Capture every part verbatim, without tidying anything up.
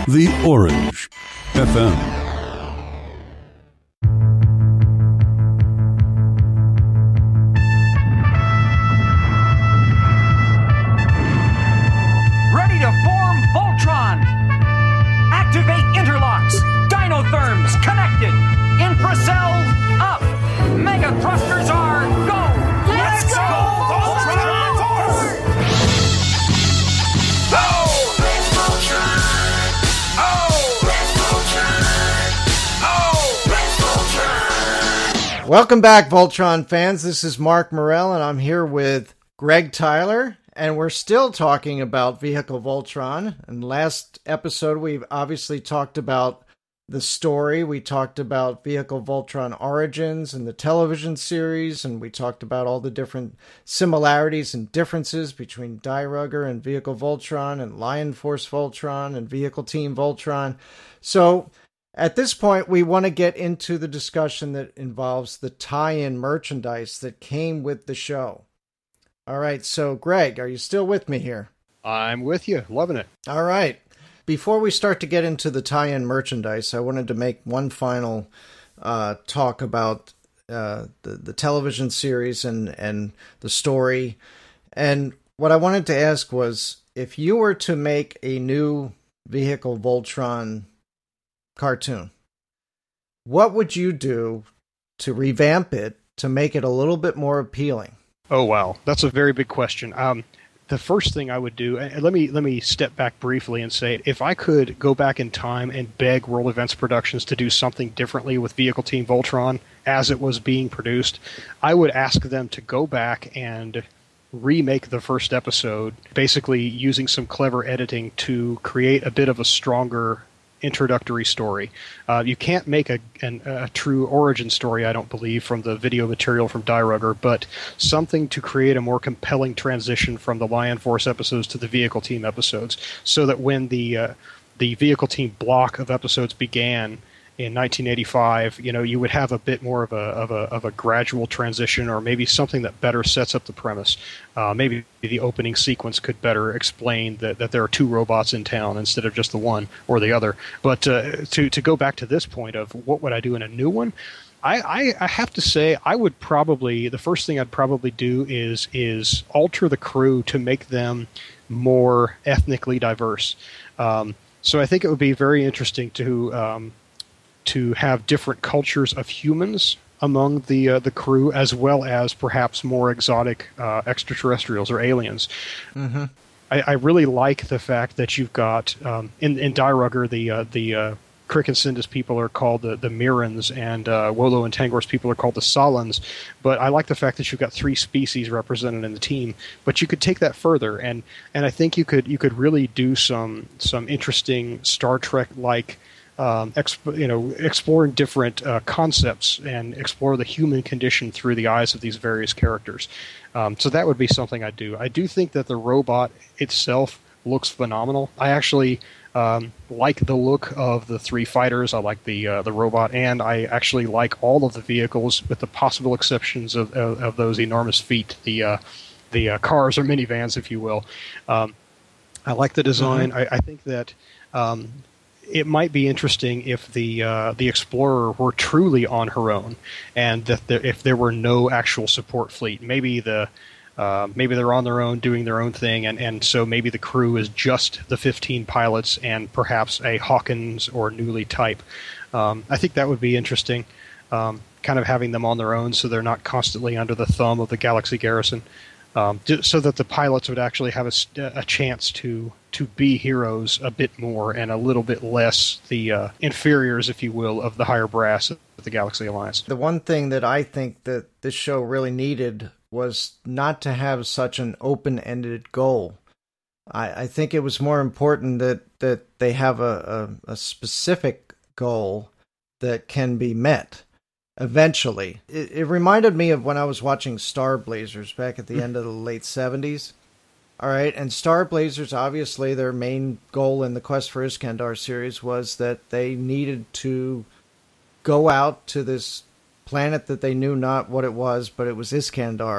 The Orange F M. Connected. Infracells up. Mega thrusters are go. Let's, Let's go, Voltron Force! Oh, let's Voltron. Oh, let's Voltron. Oh, let's Voltron. Welcome back, Voltron fans. This is Mark Morell, and I'm here with Greg Tyler, and we're still talking about Vehicle Voltron. And last episode, we've obviously talked about the story. We talked about Vehicle Voltron Origins and the television series, and we talked about all the different similarities and differences between Die Rugger and Vehicle Voltron and Lion Force Voltron and Vehicle Team Voltron. So at this point, we want to get into the discussion that involves the tie-in merchandise that came with the show. All right, so Greg, are you still with me here? I'm with you. Loving it. All right. Before we start to get into the tie-in merchandise, I wanted to make one final uh, talk about uh, the, the television series and, and the story. And what I wanted to ask was, if you were to make a new Vehicle Voltron cartoon, what would you do to revamp it to make it a little bit more appealing? Oh, wow. That's a very big question. Um, the first thing I would do, and let me let me step back briefly and say, if I could go back in time and beg World Events Productions to do something differently with Vehicle Team Voltron as it was being produced, I would ask them to go back and remake the first episode, basically using some clever editing to create a bit of a stronger introductory story. Uh, you can't make a, an, a true origin story, I don't believe, from the video material from Die Rugger, but something to create a more compelling transition from the Lion Force episodes to the Vehicle Team episodes, so that when the uh, the Vehicle Team block of episodes began in nineteen eighty-five, you know, you would have a bit more of a of a of a gradual transition, or maybe something that better sets up the premise. Uh, maybe the opening sequence could better explain that, that there are two robots in town instead of just the one or the other. But uh, to to go back to this point of what would I do in a new one, I, I, I have to say I would probably, the first thing I'd probably do is is alter the crew to make them more ethnically diverse. Um, so I think it would be very interesting to um, to have different cultures of humans among the uh, the crew, as well as perhaps more exotic uh, extraterrestrials or aliens. Mm-hmm. I, I really like the fact that you've got um, in in Die Rugger the uh, the uh, Crick and Sindus people are called the the Mirans, and uh, Wolo and Tangor's people are called the Solans. But I like the fact that you've got three species represented in the team. But you could take that further, and and I think you could you could really do some some interesting Star Trek like. Um, exp- you know, exploring different uh, concepts and explore the human condition through the eyes of these various characters. Um, so that would be something I'd do. I do think that the robot itself looks phenomenal. I actually um, like the look of the three fighters. I like the uh, the robot, and I actually like all of the vehicles, with the possible exceptions of of, of those enormous feet, the uh, the uh, cars or minivans, if you will. Um, I like the design. Mm-hmm. I, I think that. Um, It might be interesting if the uh, the Explorer were truly on her own, and that there, if there were no actual support fleet. Maybe the uh, maybe they're on their own doing their own thing, and, and so maybe the crew is just the fifteen pilots and perhaps a Hawkins or Newley type. Um, I think that would be interesting, um, kind of having them on their own so they're not constantly under the thumb of the Galaxy Garrison. Um, so that the pilots would actually have a, a chance to to be heroes a bit more, and a little bit less the uh, inferiors, if you will, of the higher brass of the Galaxy Alliance. The one thing that I think that this show really needed was not to have such an open-ended goal. I, I think it was more important that, that they have a, a, a specific goal that can be met. Eventually. It, it reminded me of when I was watching Star Blazers back at the end of the late seventies. All right, and Star Blazers, obviously, their main goal in the Quest for Iskandar series was that they needed to go out to this planet that they knew not what it was, but it was Iskandar,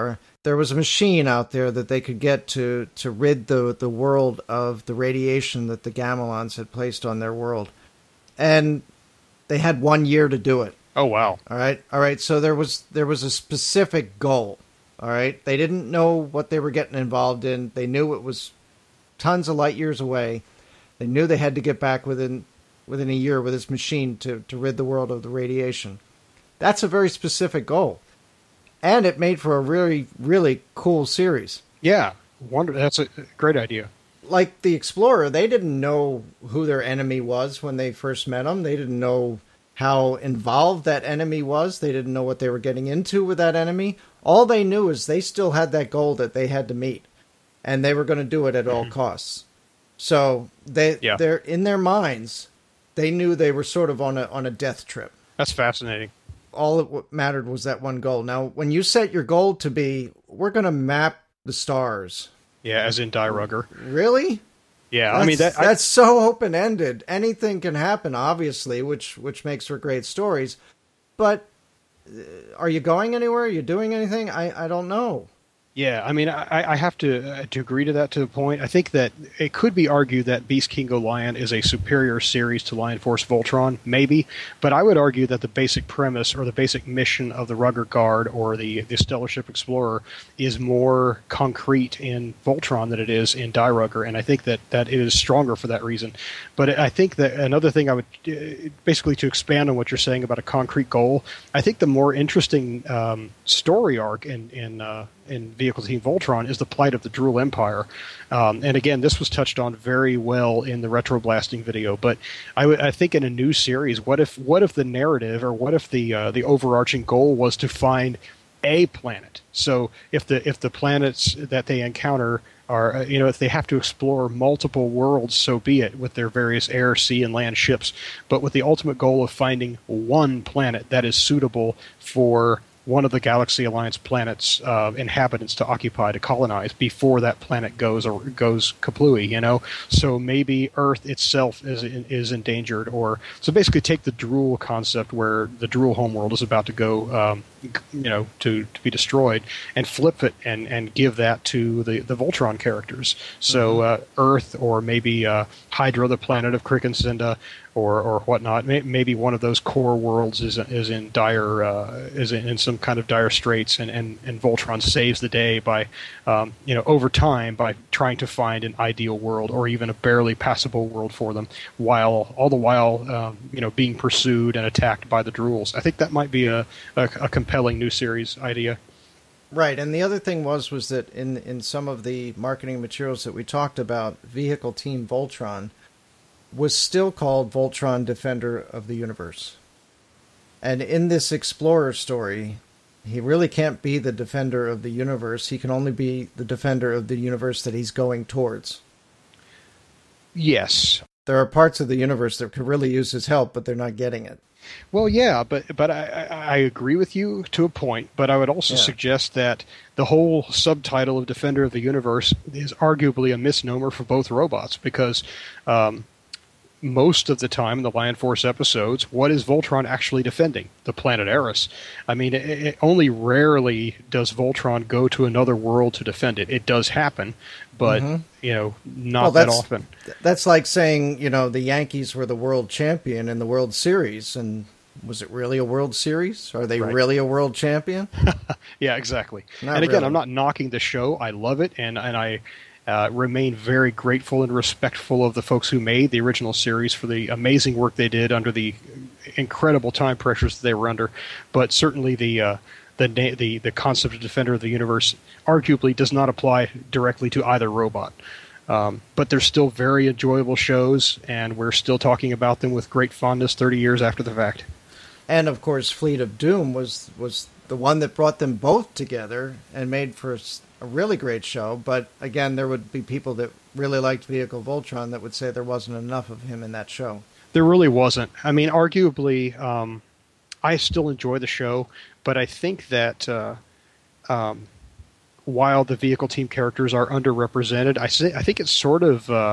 there was a machine out there that they could get to, to rid the, the world of the radiation that the Gamilons had placed on their world. And they had one year to do it. Oh, wow. All right. All right. So there was there was a specific goal. All right. They didn't know what they were getting involved in. They knew it was tons of light years away. They knew they had to get back within within a year with this machine to, to rid the world of the radiation. That's a very specific goal. And it made for a really, really cool series. Yeah. Wonder that's a great idea. Like the Explorer, they didn't know who their enemy was when they first met him. They didn't know how involved that enemy was. They didn't know what they were getting into with that enemy. All they knew is they still had that goal that they had to meet, and they were going to do it at all costs. So they, yeah. they're in their minds, they knew they were sort of on a on a death trip. That's fascinating. All that mattered was that one goal. Now, when you set your goal to be, we're going to map the stars. Yeah, as in Die Rugger. Really? Yeah, That's, I mean that, that's I, so open ended. Anything can happen, obviously, which which makes for great stories. But uh, are you going anywhere? Are you doing anything? I, I don't know. Yeah, I mean, I, I have to uh, to agree to that to a point. I think that it could be argued that Beast King Go Lion is a superior series to Lion Force Voltron, maybe. But I would argue that the basic premise or the basic mission of the Rugger Guard or the, the Stellar Ship Explorer is more concrete in Voltron than it is in Die Rugger, and I think that, that it is stronger for that reason. But I think that another thing I would, uh, basically to expand on what you're saying about a concrete goal, I think the more interesting um, story arc in, in uh, in Vehicle Team Voltron is the plight of the Drule Empire. Um, and again, this was touched on very well in the Retro Blasting video, but I, w- I think in a new series, what if what if the narrative or what if the uh, the overarching goal was to find a planet? So if the if the planets that they encounter are, uh, you know, if they have to explore multiple worlds, so be it, with their various air, sea, and land ships, but with the ultimate goal of finding one planet that is suitable for one of the Galaxy Alliance planet's uh, inhabitants to occupy, to colonize, before that planet goes or goes kaplooey, you know? So maybe Earth itself is is endangered, or... So basically take the Drule concept where the Drule homeworld is about to go, um, you know, to, to be destroyed, and flip it and, and give that to the, the Voltron characters. So mm-hmm. uh, Earth, or maybe uh, Hydra, the planet of Krickensinda, or or whatnot. Maybe one of those core worlds is is in dire uh, is in, in some kind of dire straits, and, and, and Voltron saves the day by um, you know over time by trying to find an ideal world or even a barely passable world for them, while all the while um, you know being pursued and attacked by the Drules. I think that might be a, a, a compelling new series idea. Right, and the other thing was was that in in some of the marketing materials that we talked about, Vehicle Team Voltron was still called Voltron Defender of the Universe. And in this Explorer story, he really can't be the Defender of the Universe. He can only be the Defender of the Universe that he's going towards. Yes. There are parts of the universe that could really use his help, but they're not getting it. Well, yeah, but but I, I agree with you to a point, but I would also yeah. suggest that the whole subtitle of Defender of the Universe is arguably a misnomer for both robots, because... Um, most of the time in the Lion Force episodes, what is Voltron actually defending? The planet Eris. I mean, it, it only rarely does Voltron go to another world to defend it. It does happen, but, mm-hmm. you know, not well, that often. That's like saying, you know, the Yankees were the world champion in the World Series, and was it really a World Series? Are they right. really a world champion? Yeah, exactly. Not and again, really. I'm not knocking the show. I love it, and, and I... Uh, remain very grateful and respectful of the folks who made the original series for the amazing work they did under the incredible time pressures that they were under. But certainly the uh, the, the the concept of Defender of the Universe arguably does not apply directly to either robot. Um, but they're still very enjoyable shows, and we're still talking about them with great fondness thirty years after the fact. And of course, Fleet of Doom was was the one that brought them both together and made for a really great show. But again, there would be people that really liked Vehicle Voltron that would say there wasn't enough of him in that show. There really wasn't. I mean, arguably, um, I still enjoy the show, but I think that uh, um, while the Vehicle Team characters are underrepresented, I, say, I think it's sort of uh,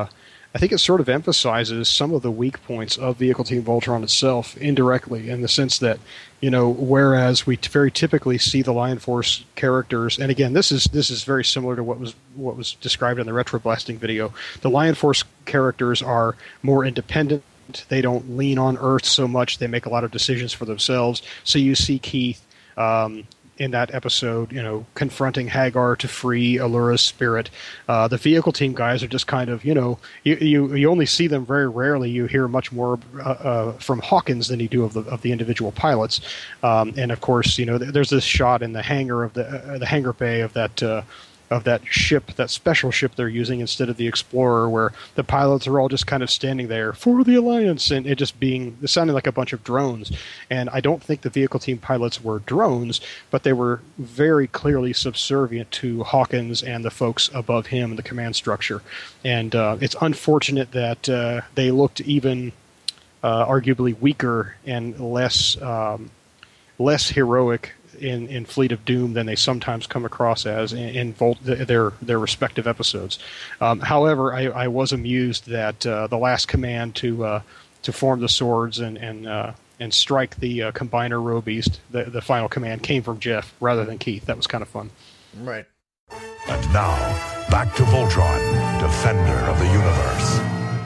I think it sort of emphasizes some of the weak points of Vehicle Team Voltron itself indirectly, in the sense that, you know, whereas we t- very typically see the Lion Force characters, and again, this is this is very similar to what was what was described in the Retro Blasting video. The Lion Force characters are more independent. They don't lean on Earth so much. They make a lot of decisions for themselves. So you see Keith um, in that episode, you know, confronting Hagar to free Allura's spirit. Uh, the Vehicle Team guys are just kind of, you know, you you, you only see them very rarely. You hear much more uh, uh, from Hawkins than you do of the of the individual pilots. Um, and of course, you know, there's this shot in the hangar of the uh, the hangar bay of that. Uh, of that ship, that special ship they're using instead of the Explorer, where the pilots are all just kind of standing there for the Alliance, and it just being, it sounded like a bunch of drones. And I don't think the Vehicle Team pilots were drones, but they were very clearly subservient to Hawkins and the folks above him in the command structure. And uh, it's unfortunate that uh, they looked even uh, arguably weaker and less um, less heroic in, in Fleet of Doom than they sometimes come across as in, in Volt, their their respective episodes. Um, however, I, I was amused that uh, the last command to uh, to form the swords and and uh, and strike the uh, Combiner Row Beast, the the final command came from Jeff rather than Keith. That was kind of fun. Right. And now back to Voltron, Defender of the Universe.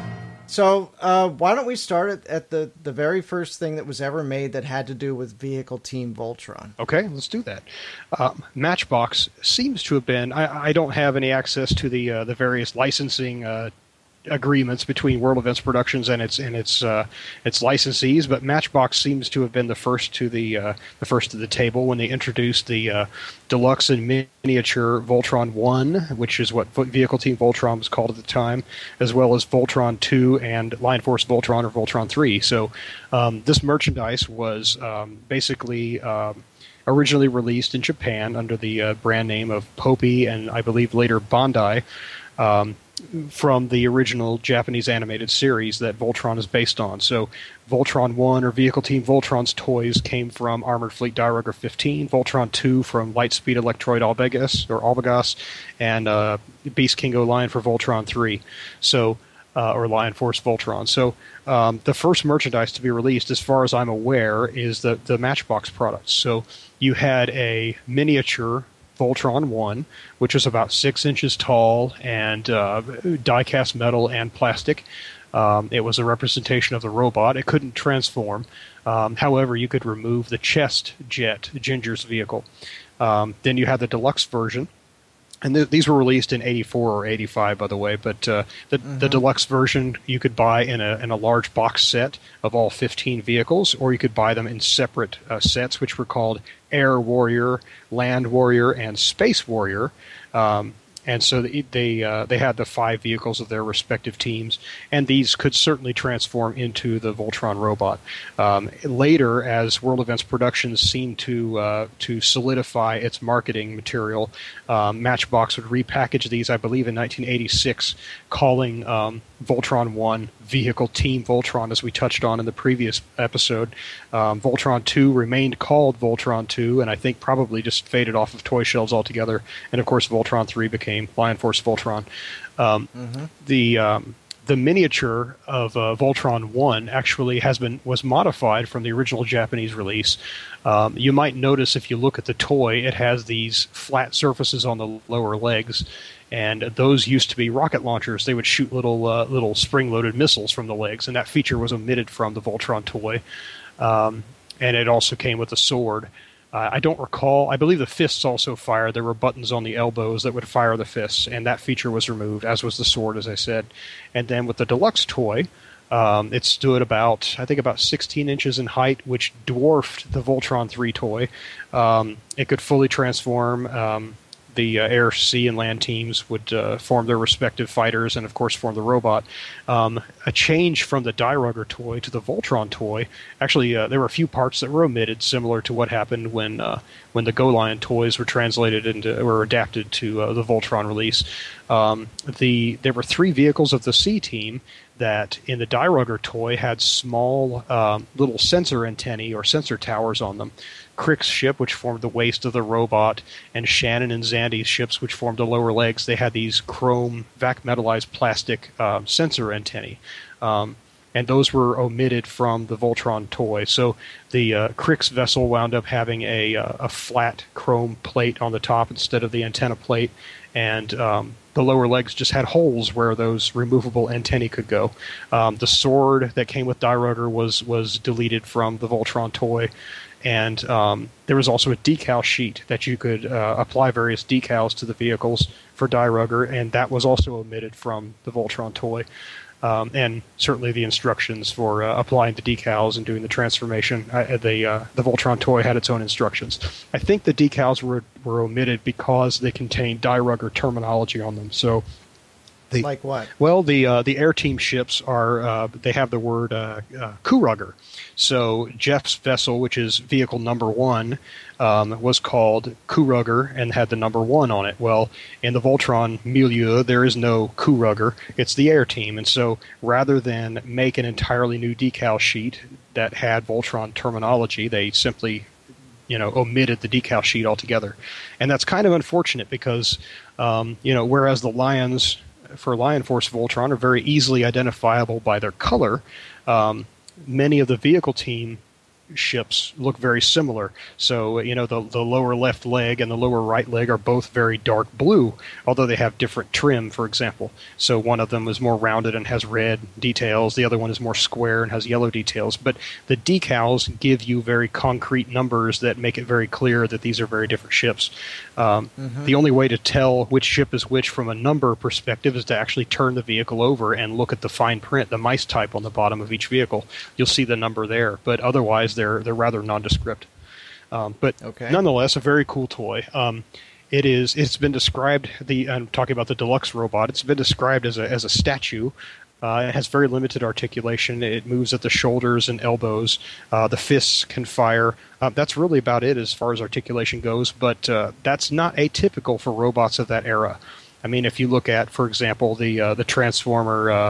So uh, why don't we start at, at the, the very first thing that was ever made that had to do with Vehicle Team Voltron? Okay, let's do that. Um, Matchbox seems to have been... I, I don't have any access to the uh, the various licensing uh, agreements between World Events Productions and its and its uh, its licensees, but Matchbox seems to have been the first to the uh, the first to the table when they introduced the uh, deluxe and miniature Voltron one, which is what Vehicle Team Voltron was called at the time, as well as Voltron two and Lion Force Voltron or Voltron three. So um, this merchandise was um, basically um, originally released in Japan under the uh, brand name of Popey and I believe later Bandai. Um, from the original Japanese animated series that Voltron is based on. So Voltron one, or Vehicle Team Voltron's toys, came from Armored Fleet Dirugger fifteen, Voltron two from Lightspeed Electroid Albagas, or Albagas, and uh, Beast King O Lion for Voltron three, so uh, or Lion Force Voltron. So um, the first merchandise to be released, as far as I'm aware, is the, the Matchbox products. So you had a miniature Voltron one, which was about six inches tall and uh, die-cast metal and plastic. Um, it was a representation of the robot. It couldn't transform. Um, however, you could remove the chest jet, Ginger's vehicle. Um, then you had the deluxe version. And th- these were released in eighty-four or eighty-five, by the way. But uh, the, mm-hmm. the deluxe version you could buy in a in a large box set of all fifteen vehicles, or you could buy them in separate uh, sets, which were called Air Warrior, Land Warrior, and Space Warrior. Um, and so they they, uh, they had the five vehicles of their respective teams, and these could certainly transform into the Voltron robot. Um, later, as World Events Productions seemed to uh, to solidify its marketing material, um, Matchbox would repackage these, I believe, in nineteen eighty-six, calling um, Voltron one Vehicle Team Voltron, as we touched on in the previous episode. Um, Voltron two remained called Voltron two, and I think probably just faded off of toy shelves altogether. And of course, Voltron three became Lion Force Voltron. Um, mm-hmm. The um, the miniature of uh, Voltron one actually has been was modified from the original Japanese release. Um, you might notice if you look at the toy, it has these flat surfaces on the lower legs. And those used to be rocket launchers. They would shoot little uh, little spring-loaded missiles from the legs, and that feature was omitted from the Voltron toy. Um, and it also came with a sword. Uh, I don't recall. I believe the fists also fired. There were buttons on the elbows that would fire the fists, and that feature was removed, as was the sword, as I said. And then with the deluxe toy, um, it stood about, I think, about sixteen inches in height, which dwarfed the Voltron three toy. Um, it could fully transform. Um, The uh, air, sea, and land teams would uh, form their respective fighters and, of course, form the robot. Um, a change from the Dirugger toy to the Voltron toy. Actually, uh, there were a few parts that were omitted, similar to what happened when uh, when the Go Lion toys were translated into or adapted to uh, the Voltron release. Um, the there were three vehicles of the C team that in the Die Rugger toy had small um, little sensor antennae or sensor towers on them. Crick's ship, which formed the waist of the robot, and Shannon and Zandy's ships, which formed the lower legs, they had these chrome vac metallized plastic um, sensor antennae. Um, and those were omitted from the Voltron toy. So the uh, Crick's vessel wound up having a, uh, a flat chrome plate on the top instead of the antenna plate, and um, the lower legs just had holes where those removable antennae could go. Um, the sword that came with Die Rugger was, was deleted from the Voltron toy. And um, there was also a decal sheet that you could uh, apply various decals to the vehicles for Die Rugger, and that was also omitted from the Voltron toy. Um, and certainly the instructions for uh, applying the decals and doing the transformation. Uh, the uh, the Voltron toy had its own instructions. I think the decals were were omitted because they contained Die Rugger terminology on them. So, the, like what? Well, the uh, the Air Team ships are uh, they have the word uh, uh, Kuhrugger. So Jeff's vessel, which is vehicle number one, um, was called Kuhrugger and had the number one on it. Well, in the Voltron milieu, there is no Kuhrugger. It's the Air Team. And so rather than make an entirely new decal sheet that had Voltron terminology, they simply, you know, omitted the decal sheet altogether. And that's kind of unfortunate because, um, you know, whereas the Lions for Lion Force Voltron are very easily identifiable by their color, um, many of the vehicle team ships look very similar. So, you know, the the lower left leg and the lower right leg are both very dark blue, although they have different trim, for example. So one of them is more rounded and has red details. The other one is more square and has yellow details. But the decals give you very concrete numbers that make it very clear that these are very different ships. Um, mm-hmm. The only way to tell which ship is which from a number perspective is to actually turn the vehicle over and look at the fine print, the mice type on the bottom of each vehicle. You'll see the number there. But otherwise, they're they're rather nondescript. Um, but okay. Nonetheless, a very cool toy. Um, it is. It's been described. The I'm talking about the deluxe robot. It's been described as a as a statue. Uh, it has very limited articulation. It moves at the shoulders and elbows. Uh, the fists can fire. Uh, that's really about it as far as articulation goes. But uh, that's not atypical for robots of that era. I mean, if you look at, for example, the uh, the Transformer. Uh,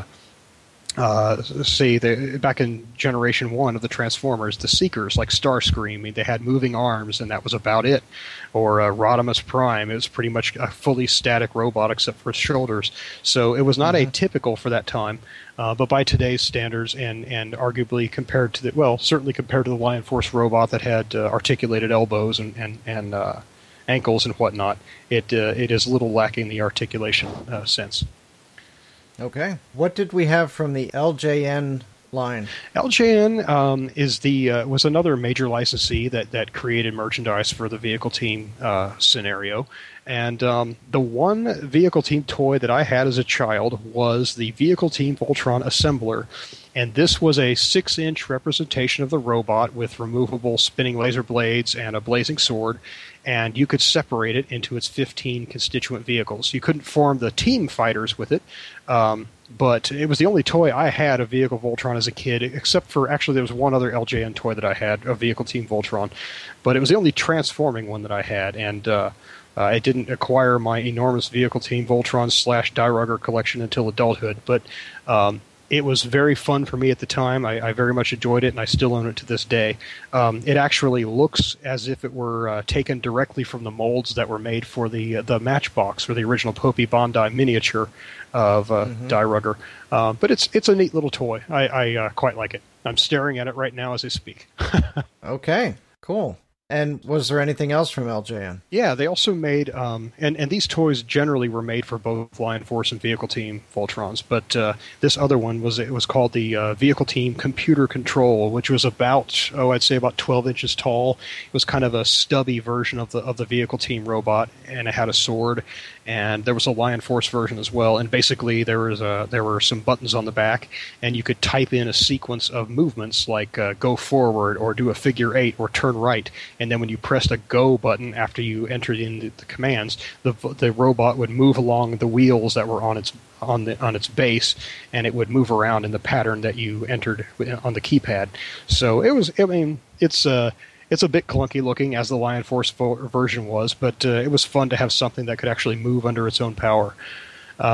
Uh, see, the, back in Generation One of the Transformers, the Seekers, like Starscream, I mean, they had moving arms, and that was about it. Or uh, Rodimus Prime, it was pretty much a fully static robot except for its shoulders. So it was not mm-hmm. atypical for that time. Uh, but by today's standards, and, and arguably compared to the, well, certainly compared to the Lion Force robot that had uh, articulated elbows and, and, and uh, ankles and whatnot, it, uh, it is a little lacking the articulation uh, sense. Okay. What did we have from the L J N line? L J N um, is the uh, was another major licensee that, that created merchandise for the vehicle team uh, scenario. And um, the one vehicle team toy that I had as a child was the Vehicle Team Voltron Assembler. And this was a six-inch representation of the robot with removable spinning laser blades and a blazing sword. And you could separate it into its fifteen constituent vehicles. You couldn't form the team fighters with it, um, but it was the only toy I had of Vehicle Voltron as a kid, except for, actually, there was one other L J N toy that I had, of Vehicle Team Voltron. But it was the only transforming one that I had, and uh, uh, I didn't acquire my enormous Vehicle Team Voltron slash Die Rugger collection until adulthood. But um, it was very fun for me at the time. I, I very much enjoyed it, and I still own it to this day. Um, it actually looks as if it were uh, taken directly from the molds that were made for the uh, the Matchbox, or the original Popey Bondi miniature of uh, mm-hmm. Die Rugger. Uh, but it's it's a neat little toy. I, I uh, quite like it. I'm staring at it right now as I speak. Okay, cool. And was there anything else from L J N? Yeah, they also made, um, and, and these toys generally were made for both Lion Force and Vehicle Team Voltrons, but uh, this other one was, it was called the uh, Vehicle Team Computer Control, which was about, oh, I'd say about twelve inches tall. It was kind of a stubby version of the of the Vehicle Team robot, and it had a sword, and there was a Lion Force version as well, and basically there was a, there were some buttons on the back, and you could type in a sequence of movements like uh, go forward, or do a figure eight, or turn right. And then when you pressed a go button after you entered in the, the commands, the the robot would move along the wheels that were on its on the on its base, and it would move around in the pattern that you entered on the keypad. So it was, I mean, it's uh it's a bit clunky looking, as the Lion Force vo- version was, but uh, it was fun to have something that could actually move under its own power. Um,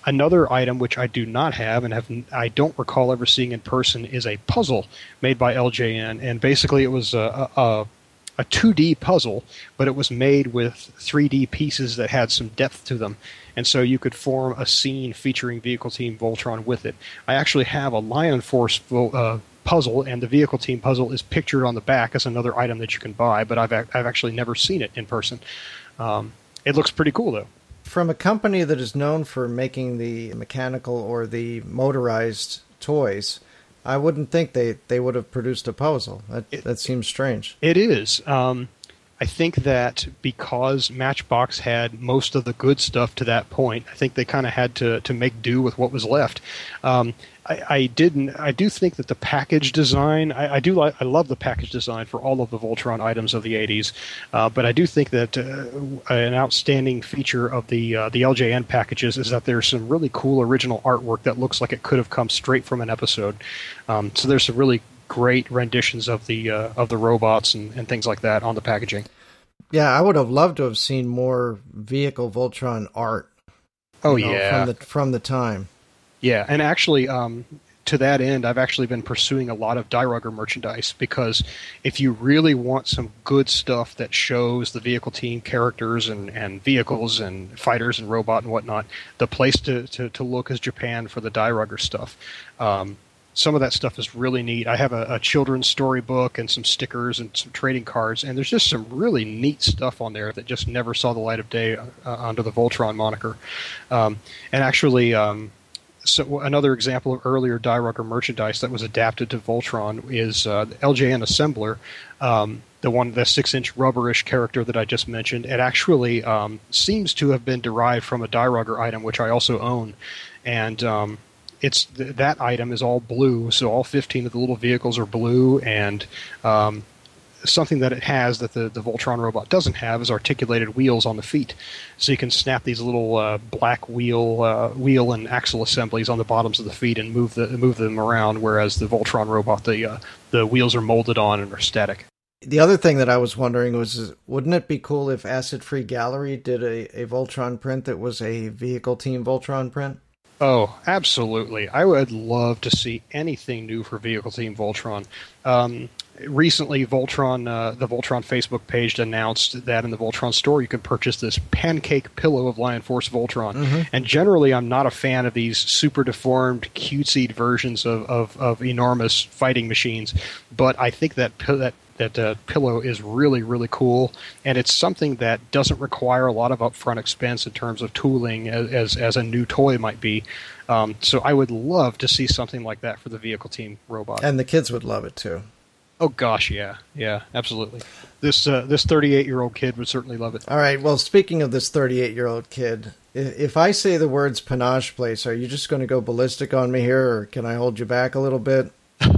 another item which I do not have and have I don't recall ever seeing in person is a puzzle made by L J N, and basically it was a, a, a two D puzzle, but it was made with three D pieces that had some depth to them, and so you could form a scene featuring Vehicle Team Voltron with it. I actually have a Lion Force uh, puzzle, and the Vehicle Team puzzle is pictured on the back as another item that you can buy, but I've I've actually never seen it in person. Um, it looks pretty cool, though. From a company that is known for making the mechanical or the motorized toys, I wouldn't think they, they would have produced a puzzle. That, it, that seems strange. It is. Um, I think that because Matchbox had most of the good stuff to that point, I think they kind of had to, to make do with what was left. Um, I, I didn't. I do think that the package design. I, I do. Like, I love the package design for all of the Voltron items of the eighties, uh, but I do think that uh, an outstanding feature of the uh, the L J N packages is that there's some really cool original artwork that looks like it could have come straight from an episode. Um, so there's some really great renditions of the uh, of the robots and, and things like that on the packaging. Yeah, I would have loved to have seen more Vehicle Voltron art. Oh you know, yeah, from the from the time. Yeah, and actually, um, to that end, I've actually been pursuing a lot of Die Rugger merchandise, because if you really want some good stuff that shows the Vehicle Team characters and, and vehicles and fighters and robot and whatnot, the place to, to, to look is Japan for the Die Rugger stuff. Um, some of that stuff is really neat. I have a, a children's storybook and some stickers and some trading cards, and there's just some really neat stuff on there that just never saw the light of day uh, under the Voltron moniker. Um, and actually... Um, So another example of earlier Die Rugger merchandise that was adapted to Voltron is uh, the L J N Assembler, um, the one, the six-inch rubberish character that I just mentioned. It actually um, seems to have been derived from a Die Rugger item, which I also own, and um, it's th- that item is all blue. So all fifteen of the little vehicles are blue, and um, something that it has that the, the Voltron robot doesn't have is articulated wheels on the feet. So you can snap these little uh, black wheel uh, wheel and axle assemblies on the bottoms of the feet and move the move them around, whereas the Voltron robot, the uh, the wheels are molded on and are static. The other thing that I was wondering was, wouldn't it be cool if Acid Free Gallery did a, a Voltron print that was a Vehicle Team Voltron print? Oh, absolutely. I would love to see anything new for Vehicle Team Voltron. Um, recently, Voltron, uh, the Voltron Facebook page announced that in the Voltron store you can purchase this pancake pillow of Lion Force Voltron. Mm-hmm. And generally, I'm not a fan of these super deformed, cutesy versions of, of, of enormous fighting machines, but I think that that that uh, pillow is really, really cool, and it's something that doesn't require a lot of upfront expense in terms of tooling as as, as a new toy might be. Um, so I would love to see something like that for the Vehicle Team robot. And the kids would love it, too. Oh, gosh, yeah. Yeah, absolutely. This uh, this thirty-eight-year-old kid would certainly love it. All right, well, speaking of this thirty-eight-year-old kid, if I say the words Panache Place, are you just going to go ballistic on me here, or can I hold you back a little bit?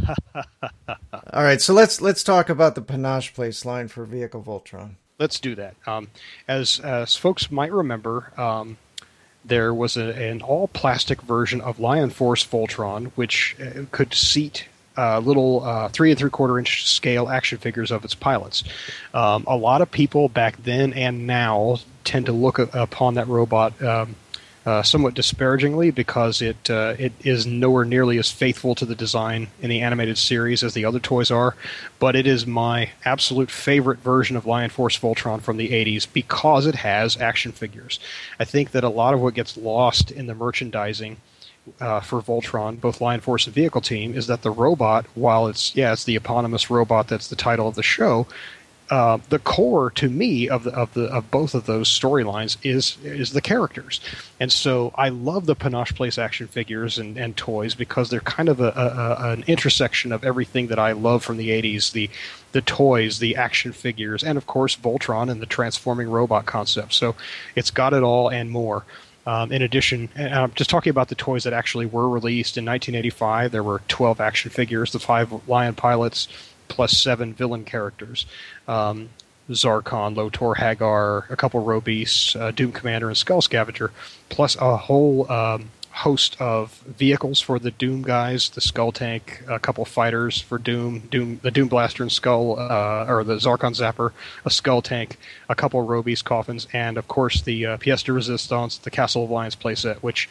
All right, so let's let's talk about the Panache Place line for Vehicle Voltron. Let's do that. Um, as as folks might remember, um, there was a, an all-plastic version of Lion Force Voltron, which uh, could seat uh, little uh, three and three-quarter inch scale action figures of its pilots. Um, a lot of people back then and now tend to look a, upon that robot Um, Uh, somewhat disparagingly, because it uh, it is nowhere nearly as faithful to the design in the animated series as the other toys are, but it is my absolute favorite version of Lion Force Voltron from the eighties because it has action figures. I think that a lot of what gets lost in the merchandising uh, for Voltron, both Lion Force and Vehicle Team, is that the robot, while it's, yeah, it's the eponymous robot that's the title of the show, Uh, the core to me of the of the of both of those storylines is is the characters, and so I love the Panache Place action figures and, and toys because they're kind of a, a, an intersection of everything that I love from the eighties: the the toys, the action figures, and of course Voltron and the transforming robot concept. So it's got it all and more. Um, in addition, and I'm just talking about the toys that actually were released in nineteen eighty-five. There were twelve action figures, the five Lion pilots, plus seven villain characters. Um, Zarkon, Lotor, Hagar, a couple Robeasts, uh, Doom Commander, and Skull Scavenger, plus a whole um, host of vehicles for the Doom guys, the Skull Tank, a couple fighters for Doom, Doom, the Doom Blaster and Skull, uh, or the Zarkon Zapper, a Skull Tank, a couple Robeast coffins, and of course the uh, Pièce de Resistance, the Castle of Lions playset, which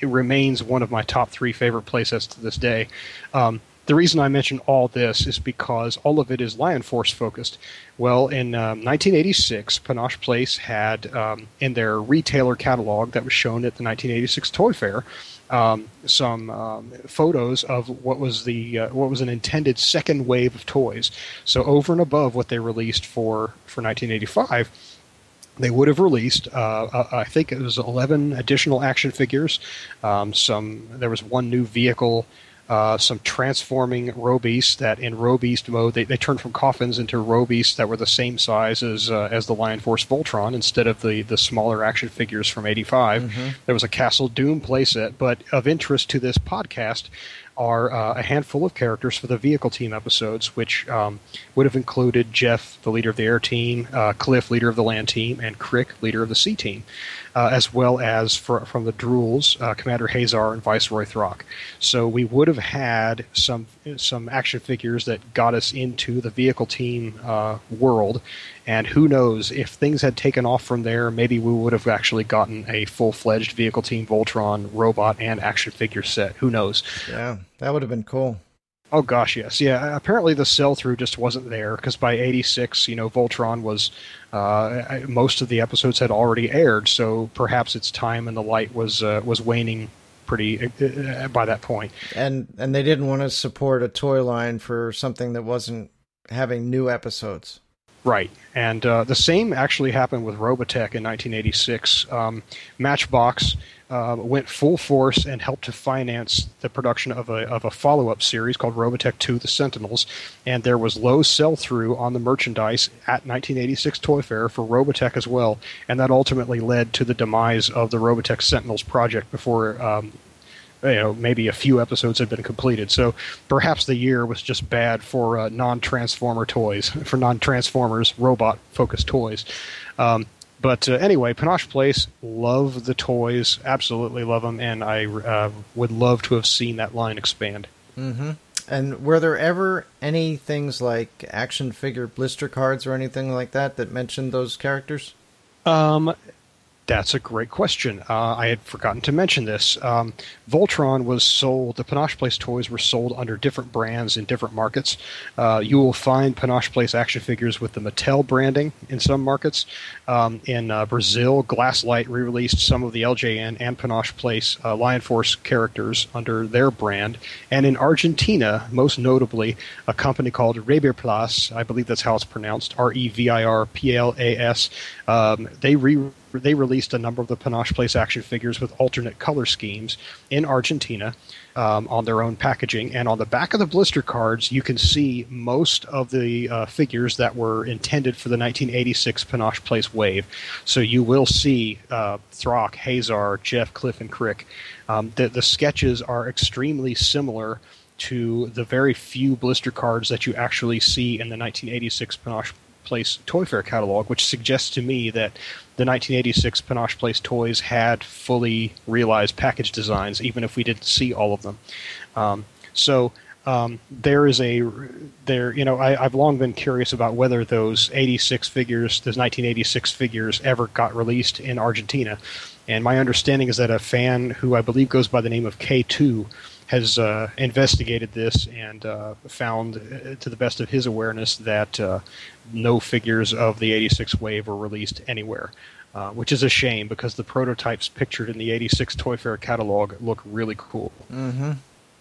it remains one of my top three favorite playsets to this day. Um, the reason I mention all this is because all of it is Lion Force focused. Well, in um, nineteen eighty-six, Panache Place had um, in their retailer catalog that was shown at the nineteen eighty-six Toy Fair um, some um, photos of what was the uh, what was an intended second wave of toys. So over and above what they released for for nineteen eighty-five. They would have released, uh, uh, I think it was eleven additional action figures. Um, some there was one new vehicle, uh, some transforming Robeasts that in Robeast mode they, they turned from coffins into Robeasts that were the same size as uh, as the Lion Force Voltron instead of the, the smaller action figures from eighty-five. Mm-hmm. There was a Castle Doom playset, but of interest to this podcast are uh, a handful of characters for the vehicle team episodes, which um, would have included Jeff, the leader of the air team, uh, Cliff, leader of the land team, and Crick, leader of the sea team, uh, as well as for, from the Drools, uh, Commander Hazar and Viceroy Throck. So we would have had some some action figures that got us into the vehicle team uh, world, and who knows, if things had taken off from there, maybe we would have actually gotten a full-fledged vehicle team Voltron robot and action figure set. Who knows? Yeah, that would have been cool. Oh gosh, yes, yeah. Apparently the sell-through just wasn't there because by eighty-six, you know, Voltron was uh, most of the episodes had already aired, so perhaps its time in the light was uh, was waning pretty uh, by that point. And and they didn't want to support a toy line for something that wasn't having new episodes. Right, and uh, the same actually happened with Robotech in nineteen eighty-six. Um, Matchbox uh, went full force and helped to finance the production of a of a follow-up series called Robotech two: The Sentinels, and there was low sell-through on the merchandise at nineteen eighty-six Toy Fair for Robotech as well, and that ultimately led to the demise of the Robotech Sentinels project before um, you know, maybe a few episodes had been completed. So perhaps the year was just bad for uh, non-Transformer toys, for non-Transformers robot-focused toys. Um, but uh, anyway, Panache Place, love the toys, absolutely love them, and I uh, would love to have seen that line expand. Mm-hmm. And were there ever any things like action figure blister cards or anything like that that mentioned those characters? Um... That's a great question. Uh, I had forgotten to mention this. Um, Voltron was sold, the Panache Place toys were sold under different brands in different markets. Uh, you will find Panache Place action figures with the Mattel branding in some markets. Um, in uh, Brazil, Glasslight re-released some of the L J N and Panache Place uh, Lion Force characters under their brand. And in Argentina, most notably, a company called Revirplas, I believe that's how it's pronounced, R E V I R P L A S, um, they re They released a number of the Panache Place action figures with alternate color schemes in Argentina um, on their own packaging. And on the back of the blister cards, you can see most of the uh, figures that were intended for the nineteen eighty-six Panache Place wave. So you will see uh, Throck, Hazar, Jeff, Cliff, and Crick. Um, the, the sketches are extremely similar to the very few blister cards that you actually see in the nineteen eighty-six Panache Place Toy Fair catalog, which suggests to me that the nineteen eighty-six Panache Place toys had fully realized package designs, even if we didn't see all of them. Um, so um, there is a there. You know, I, I've long been curious about whether those eighty-six figures, those nineteen eighty-six figures, ever got released in Argentina. And my understanding is that a fan who I believe goes by the name of K two has uh, investigated this and uh, found, uh, to the best of his awareness, that uh, no figures of the eighty-six wave were released anywhere, uh, which is a shame because the prototypes pictured in the eighty-six Toy Fair catalog look really cool. Mm-hmm.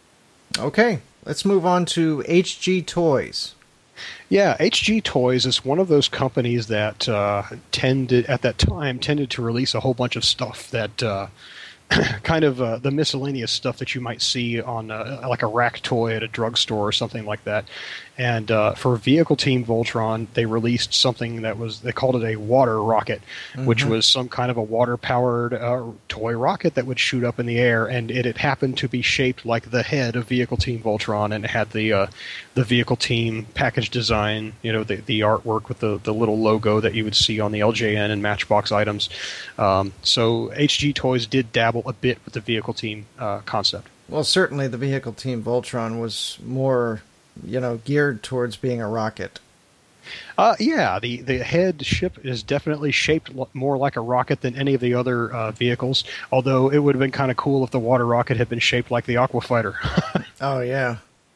Okay, let's move on to H G Toys. Yeah, H G Toys is one of those companies that uh, tended, at that time, tended to release a whole bunch of stuff that... Uh, kind of uh, the miscellaneous stuff that you might see on uh, like a rack toy at a drugstore or something like that. And uh, for Vehicle Team Voltron, they released something that was, they called it a water rocket, mm-hmm. which was some kind of a water-powered uh, toy rocket that would shoot up in the air. And it, it happened to be shaped like the head of Vehicle Team Voltron, and it had the uh, the Vehicle Team package design, you know, the, the artwork with the, the little logo that you would see on the L J N and Matchbox items. Um, so H G Toys did dabble a bit with the Vehicle Team uh, concept. Well, certainly the Vehicle Team Voltron was more, you know, geared towards being a rocket. Uh, yeah, the, the head ship is definitely shaped l- more like a rocket than any of the other uh, vehicles, although it would have been kind of cool if the water rocket had been shaped like the Aqua Fighter. Oh, yeah.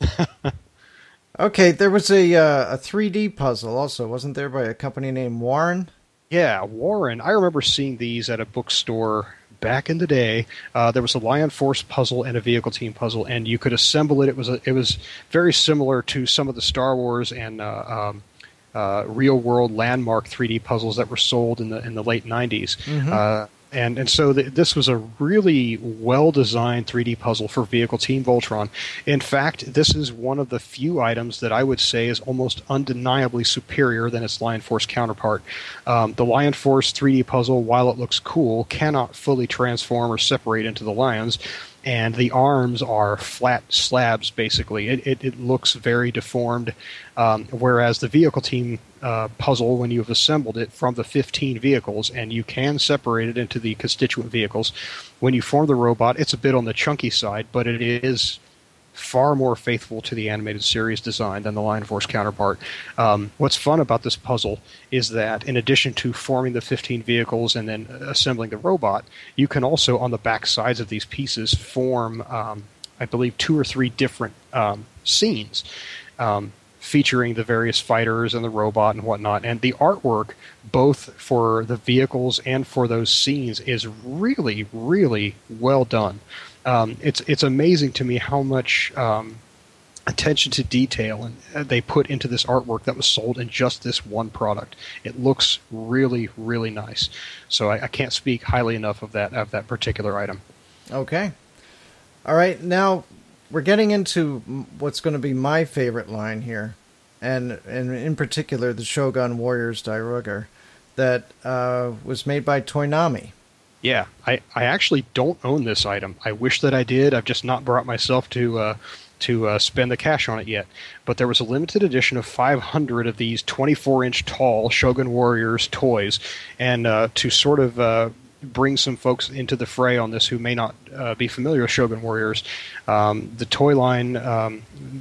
Okay, there was a uh, a three D puzzle also, wasn't there, by a company named Warren? Yeah, Warren. I remember seeing these at a bookstore back in the day. Uh, there was a Lion Force puzzle and a Vehicle Team puzzle, and you could assemble it. It was a, it was very similar to some of the Star Wars and uh, um, uh, Real World Landmark three D puzzles that were sold in the in the late nineties. Mm-hmm. Uh, And and so the, this was a really well-designed three D puzzle for Vehicle Team Voltron. In fact, this is one of the few items that I would say is almost undeniably superior than its Lion Force counterpart. Um, the Lion Force three D puzzle, while it looks cool, cannot fully transform or separate into the Lions. And the arms are flat slabs, basically. It, it, it looks very deformed, um, whereas the Vehicle Team uh, puzzle, when you've assembled it from the fifteen vehicles, and you can separate it into the constituent vehicles, when you form the robot, it's a bit on the chunky side, but it is far more faithful to the animated series design than the Lion Force counterpart. Um, what's fun about this puzzle is that in addition to forming the fifteen vehicles and then assembling the robot, you can also, on the back sides of these pieces, form, um, I believe, two or three different um, scenes um, featuring the various fighters and the robot and whatnot. And the artwork, both for the vehicles and for those scenes, is really, really well done. Um, it's it's amazing to me how much um, attention to detail and they put into this artwork that was sold in just this one product. It looks really, really nice. So I, I can't speak highly enough of that of that particular item. Okay. All right. Now we're getting into what's going to be my favorite line here, and and in particular the Shogun Warriors Dairugger that uh, was made by Toynami. Yeah, I, I actually don't own this item. I wish that I did. I've just not brought myself to uh, to uh, spend the cash on it yet. But there was a limited edition of five hundred of these twenty-four inch tall Shogun Warriors toys. And uh, to sort of uh, bring some folks into the fray on this who may not uh, be familiar with Shogun Warriors, um, the toy line um,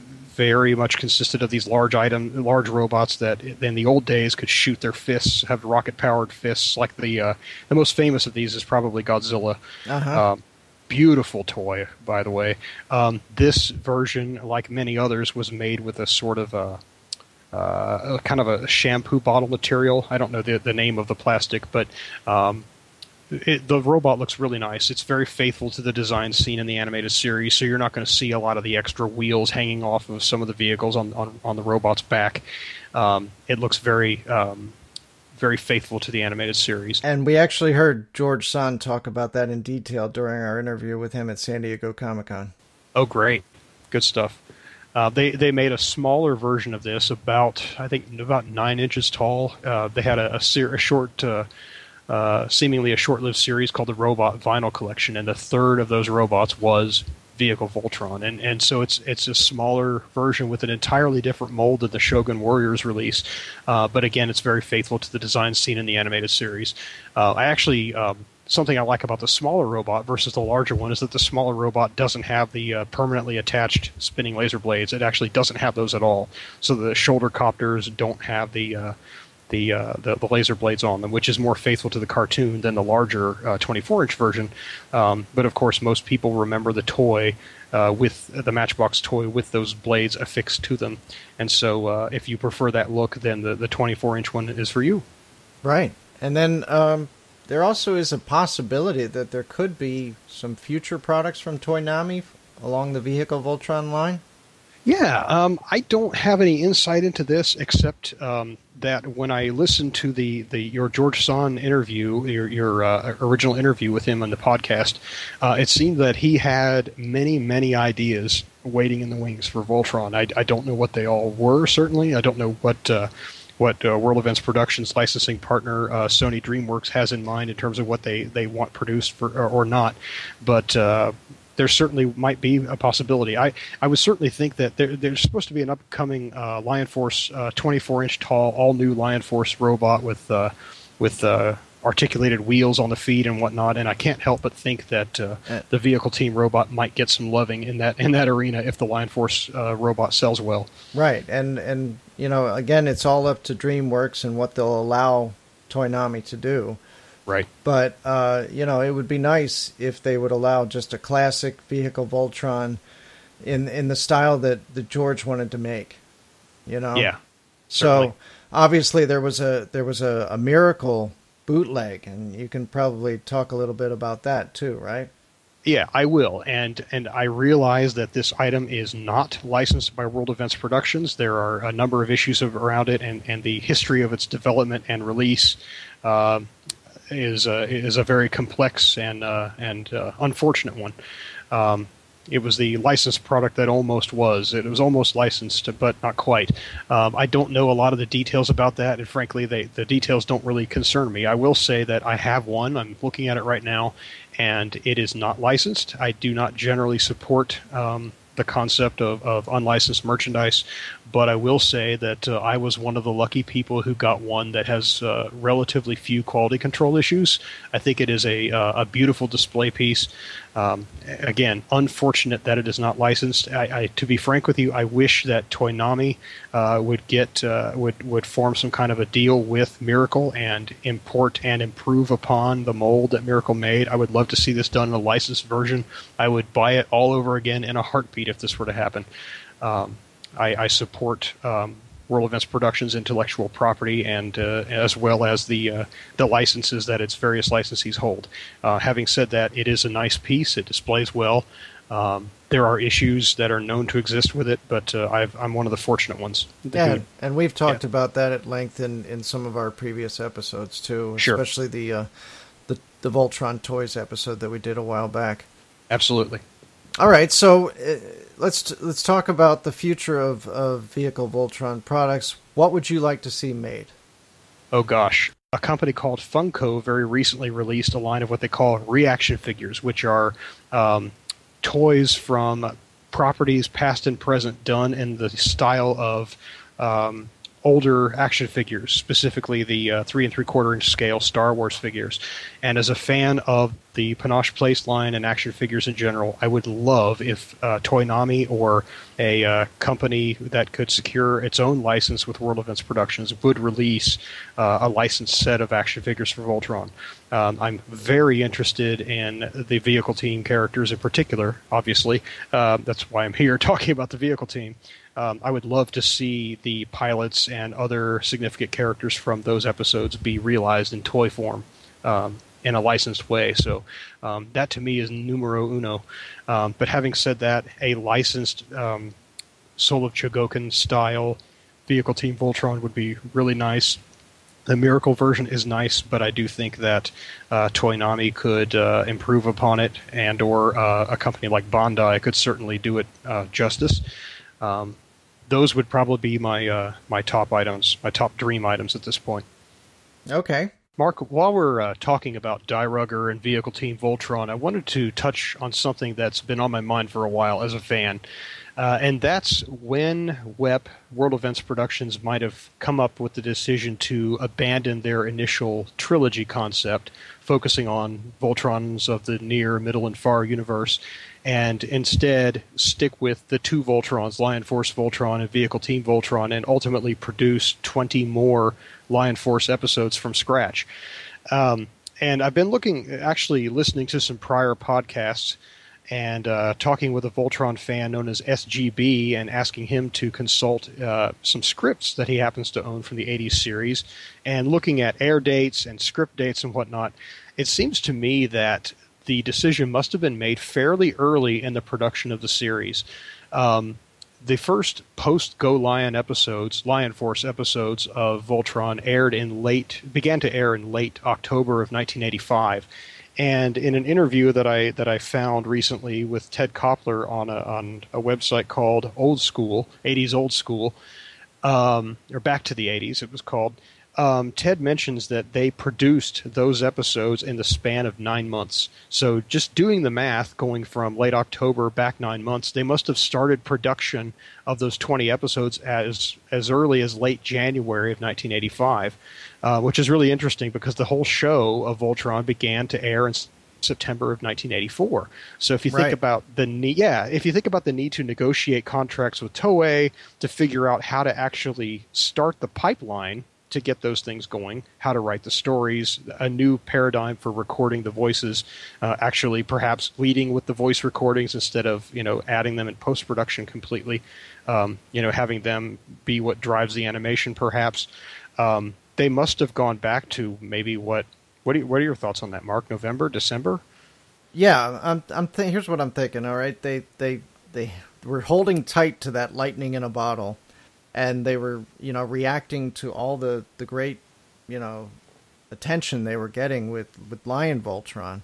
very much consisted of these large item, large robots that in the old days could shoot their fists, have rocket-powered fists. Like the uh, the most famous of these is probably Godzilla. Uh-huh. Um, beautiful toy, by the way. Um, this version, like many others, was made with a sort of a, uh, a kind of a shampoo bottle material. I don't know the the name of the plastic, but um, It, the robot looks really nice. It's very faithful to the design seen in the animated series, so you're not going to see a lot of the extra wheels hanging off of some of the vehicles on on, on the robot's back. Um, it looks very um, very faithful to the animated series. And we actually heard George Sun talk about that in detail during our interview with him at San Diego Comic-Con. Oh, great. Good stuff. Uh, they they made a smaller version of this, about I think about nine inches tall. Uh, they had a, a, ser- a short... Uh, Uh, seemingly a short-lived series called the Robot Vinyl Collection, and the third of those robots was Vehicle Voltron, and and so it's it's a smaller version with an entirely different mold than the Shogun Warriors release, uh, but again, it's very faithful to the design seen in the animated series. Uh, I actually um, something I like about the smaller robot versus the larger one is that the smaller robot doesn't have the uh, permanently attached spinning laser blades. It actually doesn't have those at all, so the shoulder copters don't have the uh, The, uh, the the laser blades on them, which is more faithful to the cartoon than the larger uh, twenty-four inch version. Um, but of course, most people remember the toy uh, with the Matchbox toy with those blades affixed to them. And so, uh, if you prefer that look, then the the twenty-four inch one is for you. Right, and then um, there also is a possibility that there could be some future products from Toynami along the Vehicle Voltron line. Yeah, um, I don't have any insight into this except um, that when I listened to the, the your George Sun interview, your your uh, original interview with him on the podcast, uh, it seemed that he had many, many ideas waiting in the wings for Voltron. I, I don't know what they all were, certainly. I don't know what uh, what uh, World Events Productions licensing partner uh, Sony DreamWorks has in mind in terms of what they, they want produced for or, or not. But... Uh, there certainly might be a possibility. I, I would certainly think that there, there's supposed to be an upcoming uh, Lion Force uh, twenty-four inch tall, all new Lion Force robot with uh, with uh, articulated wheels on the feet and whatnot, and I can't help but think that uh, the Vehicle Team robot might get some loving in that in that arena if the Lion Force uh, robot sells well. Right, and and you know, again, it's all up to DreamWorks and what they'll allow Toynami to do. Right. But uh, you know, it would be nice if they would allow just a classic Vehicle Voltron in in the style that, that George wanted to make. You know. Yeah. So certainly. Obviously there was a there was a, a Miracle bootleg, and you can probably talk a little bit about that too, right? Yeah, I will, and and I realize that this item is not licensed by World Events Productions. There are a number of issues of, around it, and, and the history of its development and release uh, is uh, is a very complex and uh, and uh, unfortunate one. Um, It was the licensed product that almost was. It was almost licensed, but not quite. Um, I don't know a lot of the details about that, and frankly, they, the details don't really concern me. I will say that I have one. I'm looking at it right now, and it is not licensed. I do not generally support um, the concept of, of unlicensed merchandise, but I will say that uh, I was one of the lucky people who got one that has uh, relatively few quality control issues. I think it is a, uh, a beautiful display piece. Um, again, unfortunate that it is not licensed. I, I, to be frank with you, I wish that Toynami uh, would get uh, would would form some kind of a deal with Miracle and import and improve upon the mold that Miracle made. I would love to see this done in a licensed version. I would buy it all over again in a heartbeat if this were to happen. Um, I, I support um, World Events Productions' intellectual property, and uh, as well as the uh, the licenses that its various licensees hold. Uh, having said that, it is a nice piece. It displays well. Um, there are issues that are known to exist with it, but uh, I've, I'm one of the fortunate ones. Yeah, and we've talked yeah. about that at length in, in some of our previous episodes too, Sure. especially the, uh, the the Voltron Toys episode that we did a while back. Absolutely. All right, so uh, let's let's talk about the future of, of Vehicle Voltron products. What would you like to see made? Oh gosh, a company called Funko very recently released a line of what they call reaction figures, which are um, toys from properties past and present done in the style of um, older action figures, specifically the uh, three and three quarter inch scale Star Wars figures. And as a fan of the Panache Place line and action figures in general, I would love if uh, Toynami or a uh, company that could secure its own license with World Events Productions would release uh, a licensed set of action figures for Voltron. Um, I'm very interested in the Vehicle Team characters in particular, obviously. Uh, that's why I'm here talking about the Vehicle Team. Um, I would love to see the pilots and other significant characters from those episodes be realized in toy form um, in a licensed way. So um, that to me is numero uno. Um, but having said that, a licensed um, Soul of Chogokin style Vehicle Team Voltron would be really nice. The Miracle version is nice, but I do think that uh, Toynami could uh, improve upon it, and or uh, a company like Bandai could certainly do it uh, justice. Um, those would probably be my uh, my top items, my top dream items at this point. Okay. Mark, while we're uh, talking about Die Rugger and Vehicle Team Voltron, I wanted to touch on something that's been on my mind for a while as a fan. Uh, and that's when W E P, World Events Productions, might have come up with the decision to abandon their initial trilogy concept, focusing on Voltrons of the near, middle, and far universe, and instead stick with the two Voltrons, Lion Force Voltron and Vehicle Team Voltron, and ultimately produce twenty more Lion Force episodes from scratch. Um, and I've been looking, actually listening to some prior podcasts, and uh, talking with a Voltron fan known as S G B and asking him to consult uh, some scripts that he happens to own from the eighties series, and looking at air dates and script dates and whatnot. It seems to me that the decision must have been made fairly early in the production of the series. Um, the first post-Go Lion episodes, Lion Force episodes of Voltron aired in late, began to air in late October of nineteen eighty-five. And in an interview that I that I found recently with Ted Koppler on a on a website called Old School, eighties Old School, um, or Back to the eighties, it was called. um, Ted mentions that they produced those episodes in the span of nine months. So just doing the math, going from late October back nine months, they must have started production of those twenty episodes as as early as late January of nineteen eighty-five, uh, which is really interesting because the whole show of Voltron began to air in September of nineteen eighty-four. So if you think Right. about the need, yeah, if you think about the need to negotiate contracts with Toei to figure out how to actually start the pipeline to get those things going, how to write the stories, a new paradigm for recording the voices, uh, actually perhaps leading with the voice recordings instead of, you know, adding them in post-production completely, um, you know, having them be what drives the animation perhaps. Um, they must have gone back to maybe what, what, do you, what are your thoughts on that, Mark? November, December? Yeah, I'm. I'm. Th- here's what I'm thinking. All right, they they they were holding tight to that lightning in a bottle, and they were, you know, reacting to all the, the great, you know, attention they were getting with, with Lion Voltron,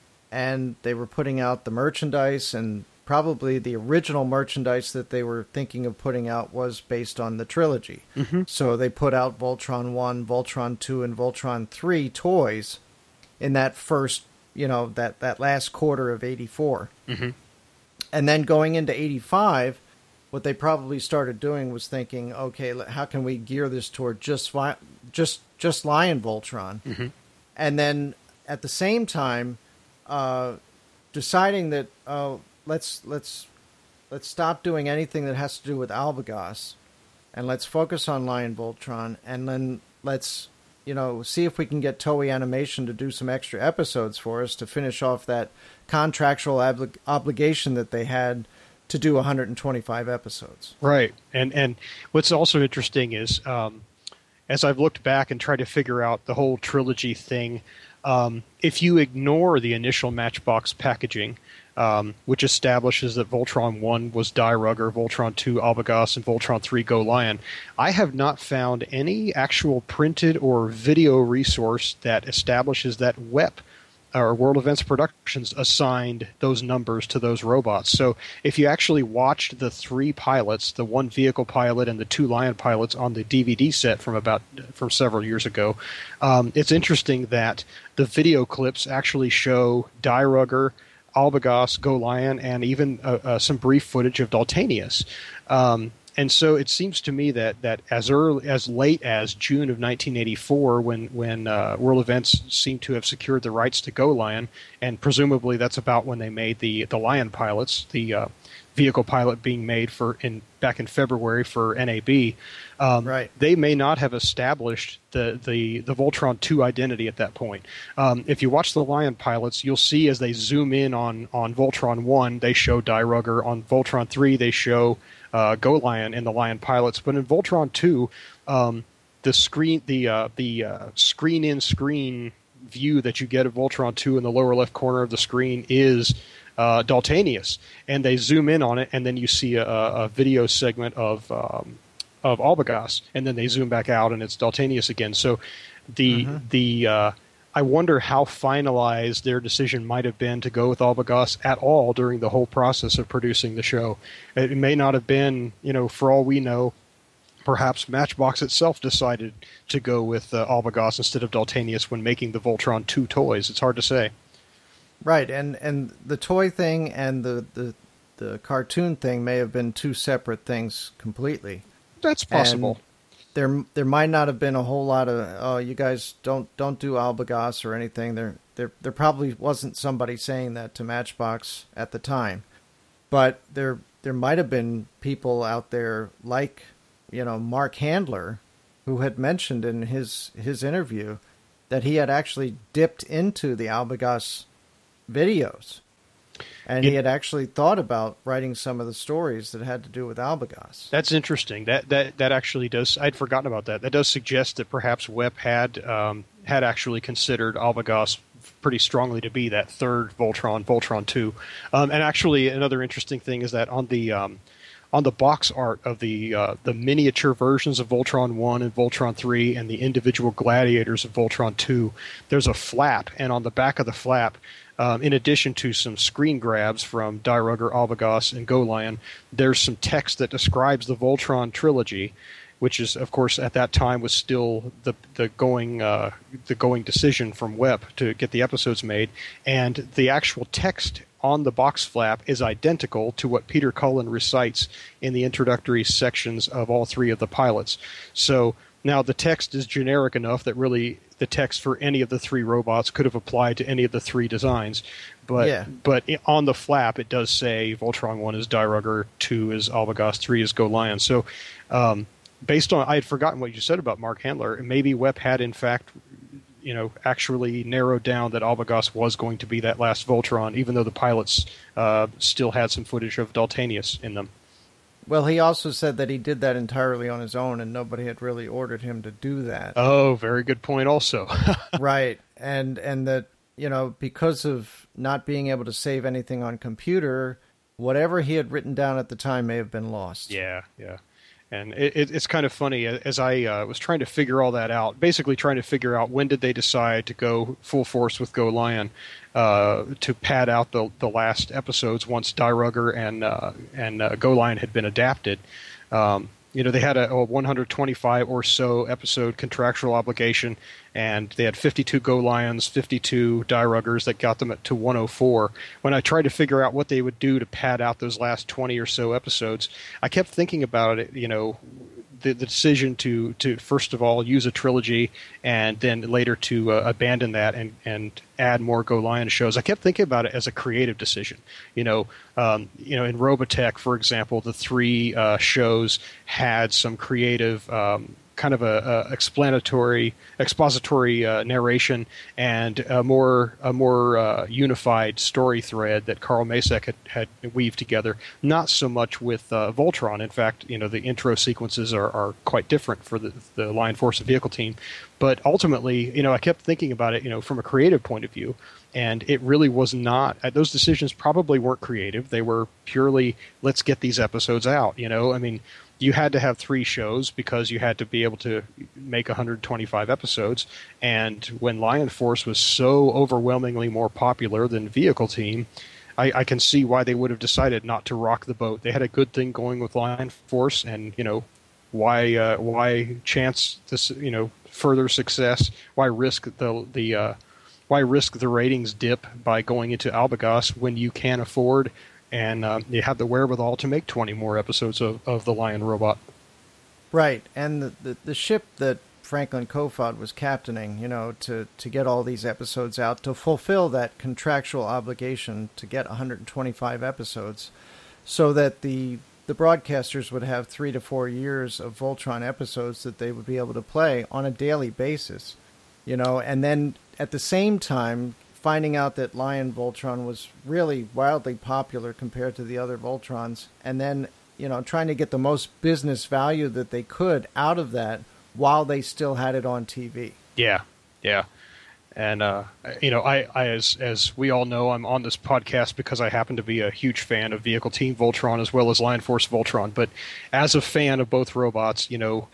and they were putting out the merchandise, and probably the original merchandise that they were thinking of putting out was based on the trilogy. Mm-hmm. So they put out Voltron one, Voltron two, and Voltron three toys in that first, you know, that, that last quarter of eighty-four. Mm-hmm. And then going into eighty-five, what they probably started doing was thinking, okay, how can we gear this toward just vi- just just Lion Voltron? Mm-hmm. And then at the same time, uh, deciding that uh, let's let's let's stop doing anything that has to do with Albagos, and let's focus on Lion Voltron, and then let's, you know, see if we can get Toei Animation to do some extra episodes for us to finish off that contractual obli- obligation that they had to do one hundred twenty-five episodes. Right. And and what's also interesting is, um, as I've looked back and tried to figure out the whole trilogy thing, um, if you ignore the initial Matchbox packaging, um, which establishes that Voltron one was Die Rugger, Voltron two Albagos, and Voltron three Go Lion, I have not found any actual printed or video resource that establishes that W E P, or World Events Productions, assigned those numbers to those robots. So if you actually watched the three pilots, the one vehicle pilot and the two Lion pilots on the D V D set from about from several years ago, um, it's interesting that the video clips actually show Die Rugger, Albagos, Go Lion, and even uh, uh, some brief footage of Daltanius. Um, And so it seems to me that, that as early as late as June of nineteen eighty-four, when when uh, World Events seemed to have secured the rights to Go Lion, and presumably that's about when they made the the Lion pilots, the uh, vehicle pilot being made for in back in February for N A B. Um, Right. They may not have established the the the Voltron two identity at that point. Um, if you watch the Lion pilots, you'll see as they zoom in on on Voltron one, they show Die Rugger. On Voltron three, they show Uh, Go Lion and the Lion pilots, but in Voltron two, um, the screen, the uh, the uh, screen-in screen view that you get of Voltron two in the lower left corner of the screen is uh, Daltanius, and they zoom in on it, and then you see a, a video segment of um, of Albagos, and then they zoom back out, and it's Daltanius again. So the mm-hmm. the uh, I wonder how finalized their decision might have been to go with Albagos at all during the whole process of producing the show. It may not have been, you know, for all we know, perhaps Matchbox itself decided to go with uh, Albagos instead of Daltanius when making the Voltron two toys. It's hard to say. Right, and, and the toy thing and the, the, the cartoon thing may have been two separate things completely. That's possible. And There, there might not have been a whole lot of, oh, you guys don't don't do Albagos or anything. There, there, there probably wasn't somebody saying that to Matchbox at the time, but there, there might have been people out there like, you know, Mark Handler, who had mentioned in his his interview that he had actually dipped into the Albagos videos. And he had actually thought about writing some of the stories that had to do with Albagos. That's interesting. That that that actually does. I'd forgotten about that. That does suggest that perhaps W E P had um, had actually considered Albagos pretty strongly to be that third Voltron, Voltron two. Um, and actually, another interesting thing is that on the um, on the box art of the uh, the miniature versions of Voltron one and Voltron three and the individual gladiators of Voltron two, there's a flap, and on the back of the flap, Um, in addition to some screen grabs from Die Rugger, Albagos, and Go Lion, there's some text that describes the Voltron trilogy, which is, of course, at that time was still the the going uh, the going decision from Web to get the episodes made, and the actual text on the box flap is identical to what Peter Cullen recites in the introductory sections of all three of the pilots. So now the text is generic enough that really the text for any of the three robots could have applied to any of the three designs. But Yeah. but on the flap, it does say Voltron one is Die Rugger, two is Albagast, three is Go Lion. So um, based on, I had forgotten what you said about Mark Handler. Maybe Webb had, in fact, you know, actually narrowed down that Albagast was going to be that last Voltron, even though the pilots uh, still had some footage of Daltanius in them. Well, he also said that he did that entirely on his own, and nobody had really ordered him to do that. Oh, very good point also. Right. And and that, you know, because of not being able to save anything on computer, whatever he had written down at the time may have been lost. Yeah, yeah. And it, it, it's kind of funny, as I uh, was trying to figure all that out, basically trying to figure out when did they decide to go full force with Go Lion uh, to pad out the the last episodes once Die Rugger and, uh, and uh, Go Lion had been adapted. Um, you know, they had a, a one hundred twenty-five or so episode contractual obligation, and they had fifty-two Go Lions, fifty-two Die Ruggers that got them to one oh four. When I tried to figure out what they would do to pad out those last twenty or so episodes, I kept thinking about it, you know, the, the decision to, to, first of all, use a trilogy and then later to uh, abandon that and, and add more Go Lion shows. I kept thinking about it as a creative decision. You know, um, you know, in Robotech, for example, the three uh, shows had some creative um, kind of a, a explanatory, expository uh, narration and a more a more uh, unified story thread that Carl Masek had, had weaved together. Not so much with uh, Voltron. In fact, you know, the intro sequences are, are quite different for the, the Lion Force vehicle team. But ultimately, you know, I kept thinking about it, you know, from a creative point of view, and it really was not. Those decisions probably weren't creative. They were purely, let's get these episodes out. You know, I mean, you had to have three shows because you had to be able to make one hundred twenty-five episodes. And when Lion Force was so overwhelmingly more popular than Vehicle Team, I, I can see why they would have decided not to rock the boat. They had a good thing going with Lion Force, and you know, why uh, why chance this, you know, further success? Why risk the the uh, why risk the ratings dip by going into Albagast when you can afford and uh, you have the wherewithal to make twenty more episodes of, of the Lion Robot? Right, and the, the, the ship that Franklin Kofod was captaining, you know, to, to get all these episodes out, to fulfill that contractual obligation to get one hundred twenty-five episodes, so that the the broadcasters would have three to four years of Voltron episodes that they would be able to play on a daily basis, you know, and then at the same time finding out that Lion Voltron was really wildly popular compared to the other Voltrons, and then, you know, trying to get the most business value that they could out of that while they still had it on T V. Yeah, yeah. And, uh, you know, I, I as as we all know, I'm on this podcast because I happen to be a huge fan of Vehicle Team Voltron as well as Lion Force Voltron. But as a fan of both robots, you know,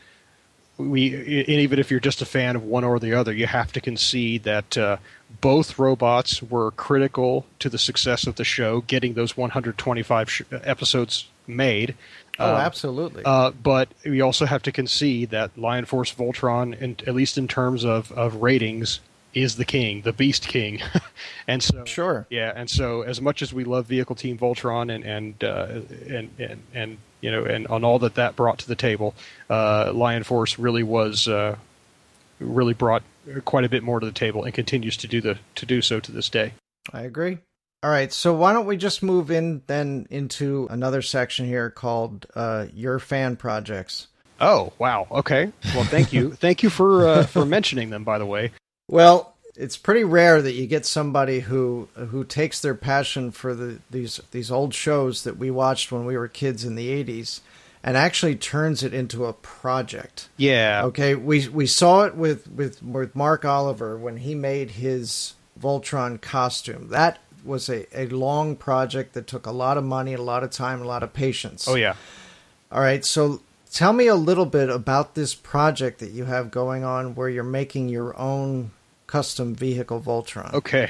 we and even if you're just a fan of one or the other, you have to concede that uh, both robots were critical to the success of the show, getting those one hundred twenty-five sh- episodes made. Oh, uh, absolutely. Uh, but we also have to concede that Lion Force Voltron, in, at least in terms of, of ratings, is the king, the Beast King. And so, sure. Yeah, and so as much as we love Vehicle Team Voltron and and uh, and, and and you know and on all that that brought to the table, uh, Lion Force really was uh, really brought quite a bit more to the table and continues to do the to do so to this day. I agree. All right, so why don't we just move in then into another section here called uh, Your Fan Projects. Oh, wow. Okay. Well, thank you. Thank you for uh, for mentioning them, by the way. Well, it's pretty rare that you get somebody who who takes their passion for the these these old shows that we watched when we were kids in the eighties and actually turns it into a project. Yeah. Okay, we we saw it with, with, with Mark Oliver when he made his Voltron costume. That was a, a long project that took a lot of money, a lot of time, a lot of patience. Oh, yeah. All right, so tell me a little bit about this project that you have going on where you're making your own custom vehicle Voltron. Okay.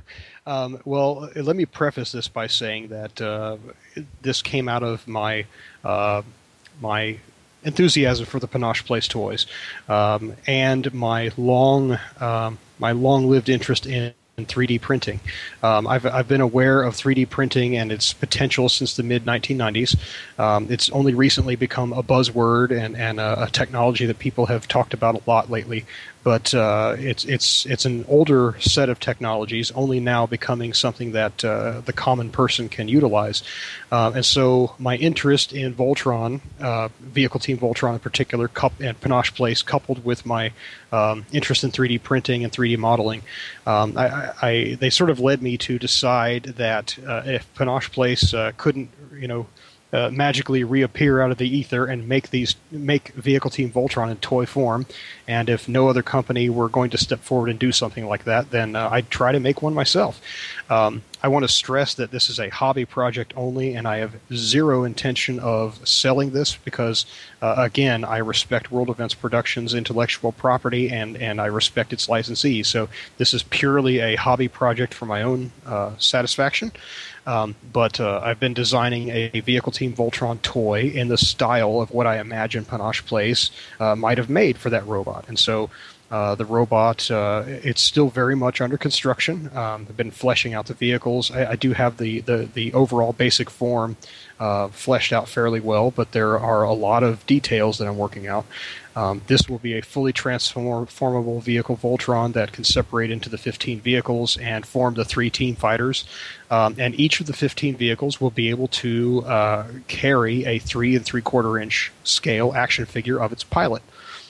um, well, let me preface this by saying that uh, this came out of my uh, my enthusiasm for the Panache Place toys, um, and my long um, my long-lived interest in three D printing. Um, I've I've been aware of three D printing and its potential since the mid nineteen nineties. Um, it's only recently become a buzzword and, and a, a technology that people have talked about a lot lately. But uh, it's it's it's an older set of technologies, only now becoming something that uh, the common person can utilize. Uh, and so my interest in Voltron, uh, Vehicle Team Voltron in particular, cup- and Panache Place, coupled with my um, interest in three D printing and three D modeling, um, I, I, I, they sort of led me to decide that uh, if Panache Place uh, couldn't, you know, Uh, magically reappear out of the ether and make these make Vehicle Team Voltron in toy form, and if no other company were going to step forward and do something like that, then uh, I'd try to make one myself. Um, I want to stress that this is a hobby project only, and I have zero intention of selling this because, uh, again, I respect World Events Productions' intellectual property and, and I respect its licensees. So this is purely a hobby project for my own uh, satisfaction. Um, but uh, I've been designing a Vehicle Team Voltron toy in the style of what I imagine Panache Place uh, might have made for that robot. And so uh, the robot, uh, it's still very much under construction. Um, I've been fleshing out the vehicles. I, I do have the, the, the overall basic form uh, fleshed out fairly well, but there are a lot of details that I'm working out. Um, this will be a fully transformable vehicle Voltron that can separate into the fifteen vehicles and form the three team fighters. Um, and each of the fifteen vehicles will be able to uh, carry a three and three quarter inch scale action figure of its pilot.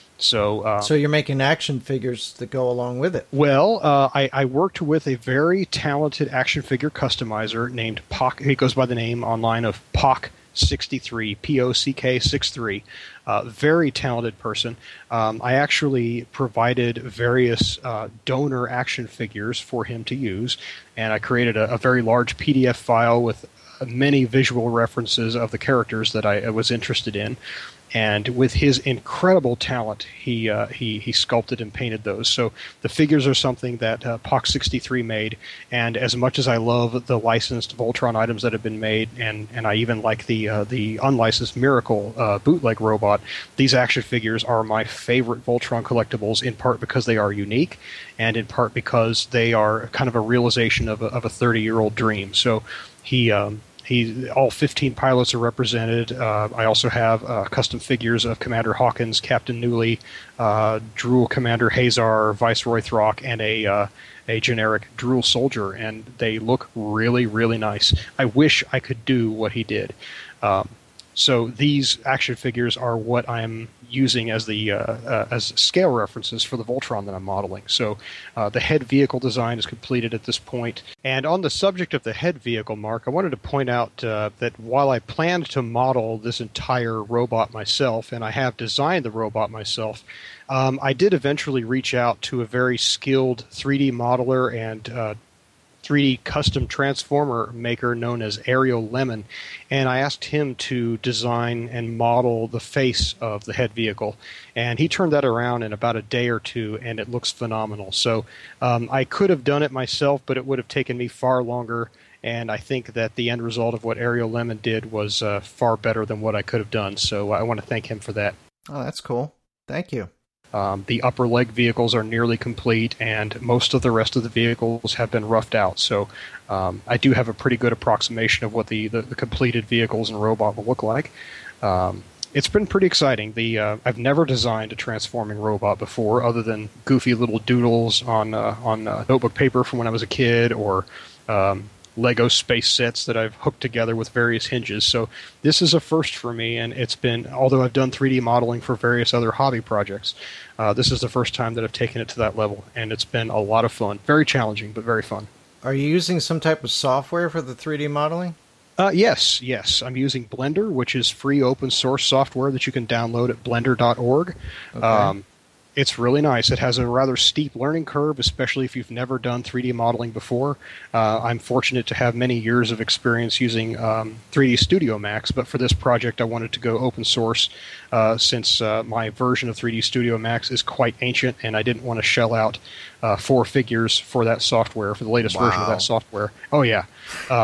So, uh, so you're making action figures that go along with it. Well, uh, I, I worked with a very talented action figure customizer named Pock. He goes by the name online of Pock sixty-three, P O C K sixty-three. Uh, very talented person. Um, I actually provided various uh, donor action figures for him to use, and I created a, a very large P D F file with many visual references of the characters that I, I was interested in. And with his incredible talent, he uh, he he sculpted and painted those. So the figures are something that uh, Pock sixty-three made. And as much as I love the licensed Voltron items that have been made, and, and I even like the uh, the unlicensed Miracle uh, bootleg robot, these action figures are my favorite Voltron collectibles. In part because they are unique, and in part because they are kind of a realization of a, of a thirty-year-old dream. So he. Um, He, all fifteen pilots are represented. Uh, I also have uh, custom figures of Commander Hawkins, Captain Newley, uh, Drool Commander Hazar, Viceroy Throck, and a uh, a generic Drool soldier, and they look really, really nice. I wish I could do what he did. Um, so these action figures are what I'm using as the uh, uh, as scale references for the Voltron that I'm modeling. So uh, the head vehicle design is completed at this point. And on the subject of the head vehicle, Mark, I wanted to point out uh, that while I planned to model this entire robot myself, and I have designed the robot myself, um, I did eventually reach out to a very skilled three D modeler and uh, three D custom transformer maker known as Ariel Lemon, and I asked him to design and model the face of the head vehicle, and he turned that around in about a day or two, and it looks phenomenal. So um, I could have done it myself, but it would have taken me far longer, and I think that the end result of what Ariel Lemon did was uh, far better than what I could have done, so I want to thank him for that. Oh, that's cool. Thank you. Um, the upper leg vehicles are nearly complete, and most of the rest of the vehicles have been roughed out. So um, I do have a pretty good approximation of what the, the, the completed vehicles and robot will look like. Um, it's been pretty exciting. The uh, I've never designed a transforming robot before, other than goofy little doodles on uh, on uh, notebook paper from when I was a kid, or um, Lego space sets that I've hooked together with various hinges. So this is a first for me, and it's been, although I've done three D modeling for various other hobby projects, uh, this is the first time that I've taken it to that level, and it's been a lot of fun. Very challenging, but very fun. Are you using some type of software for the three D modeling? Uh, yes, yes. I'm using Blender, which is free open source software that you can download at blender dot org. Okay. Um, It's really nice. It has a rather steep learning curve, especially if you've never done three D modeling before. Uh, I'm fortunate to have many years of experience using um, three D Studio Max, but for this project I wanted to go open source uh, since uh, my version of three D Studio Max is quite ancient, and I didn't want to shell out uh, four figures for that software, for the latest Wow. version of that software. Oh, yeah. Uh,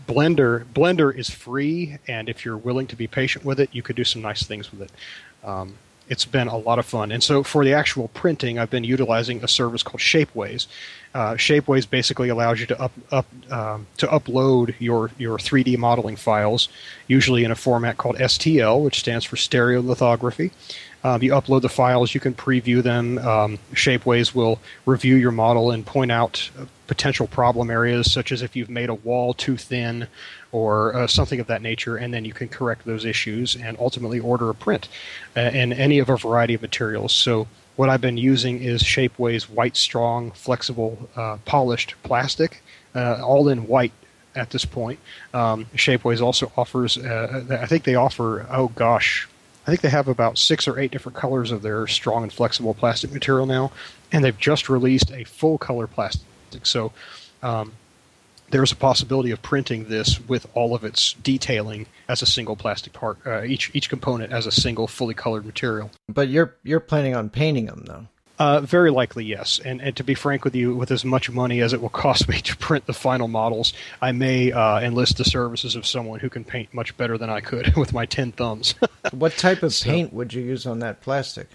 Blender Blender is free, and if you're willing to be patient with it, you could do some nice things with it. Um, it's been a lot of fun. And so for the actual printing, I've been utilizing a service called Shapeways. Uh, Shapeways basically allows you to up, up um, to upload your, your three D modeling files, usually in a format called S T L, which stands for stereolithography. Um, you upload the files, you can preview them. Um, Shapeways will review your model and point out uh, potential problem areas, such as if you've made a wall too thin or uh, something of that nature, and then you can correct those issues and ultimately order a print uh, in any of a variety of materials. So what I've been using is Shapeways white, strong, flexible, uh, polished plastic, uh, all in white at this point. Um, Shapeways also offers, uh, I think they offer, oh gosh, I think they have about six or eight different colors of their strong and flexible plastic material now, and they've just released a full color plastic. So um, there's a possibility of printing this with all of its detailing as a single plastic part, uh, each each component as a single fully colored material. But you're you're planning on painting them, though? Uh, very likely, yes. And, and to be frank with you, with as much money as it will cost me to print the final models, I may uh, enlist the services of someone who can paint much better than I could with my ten thumbs. What type of So- paint would you use on that plastic?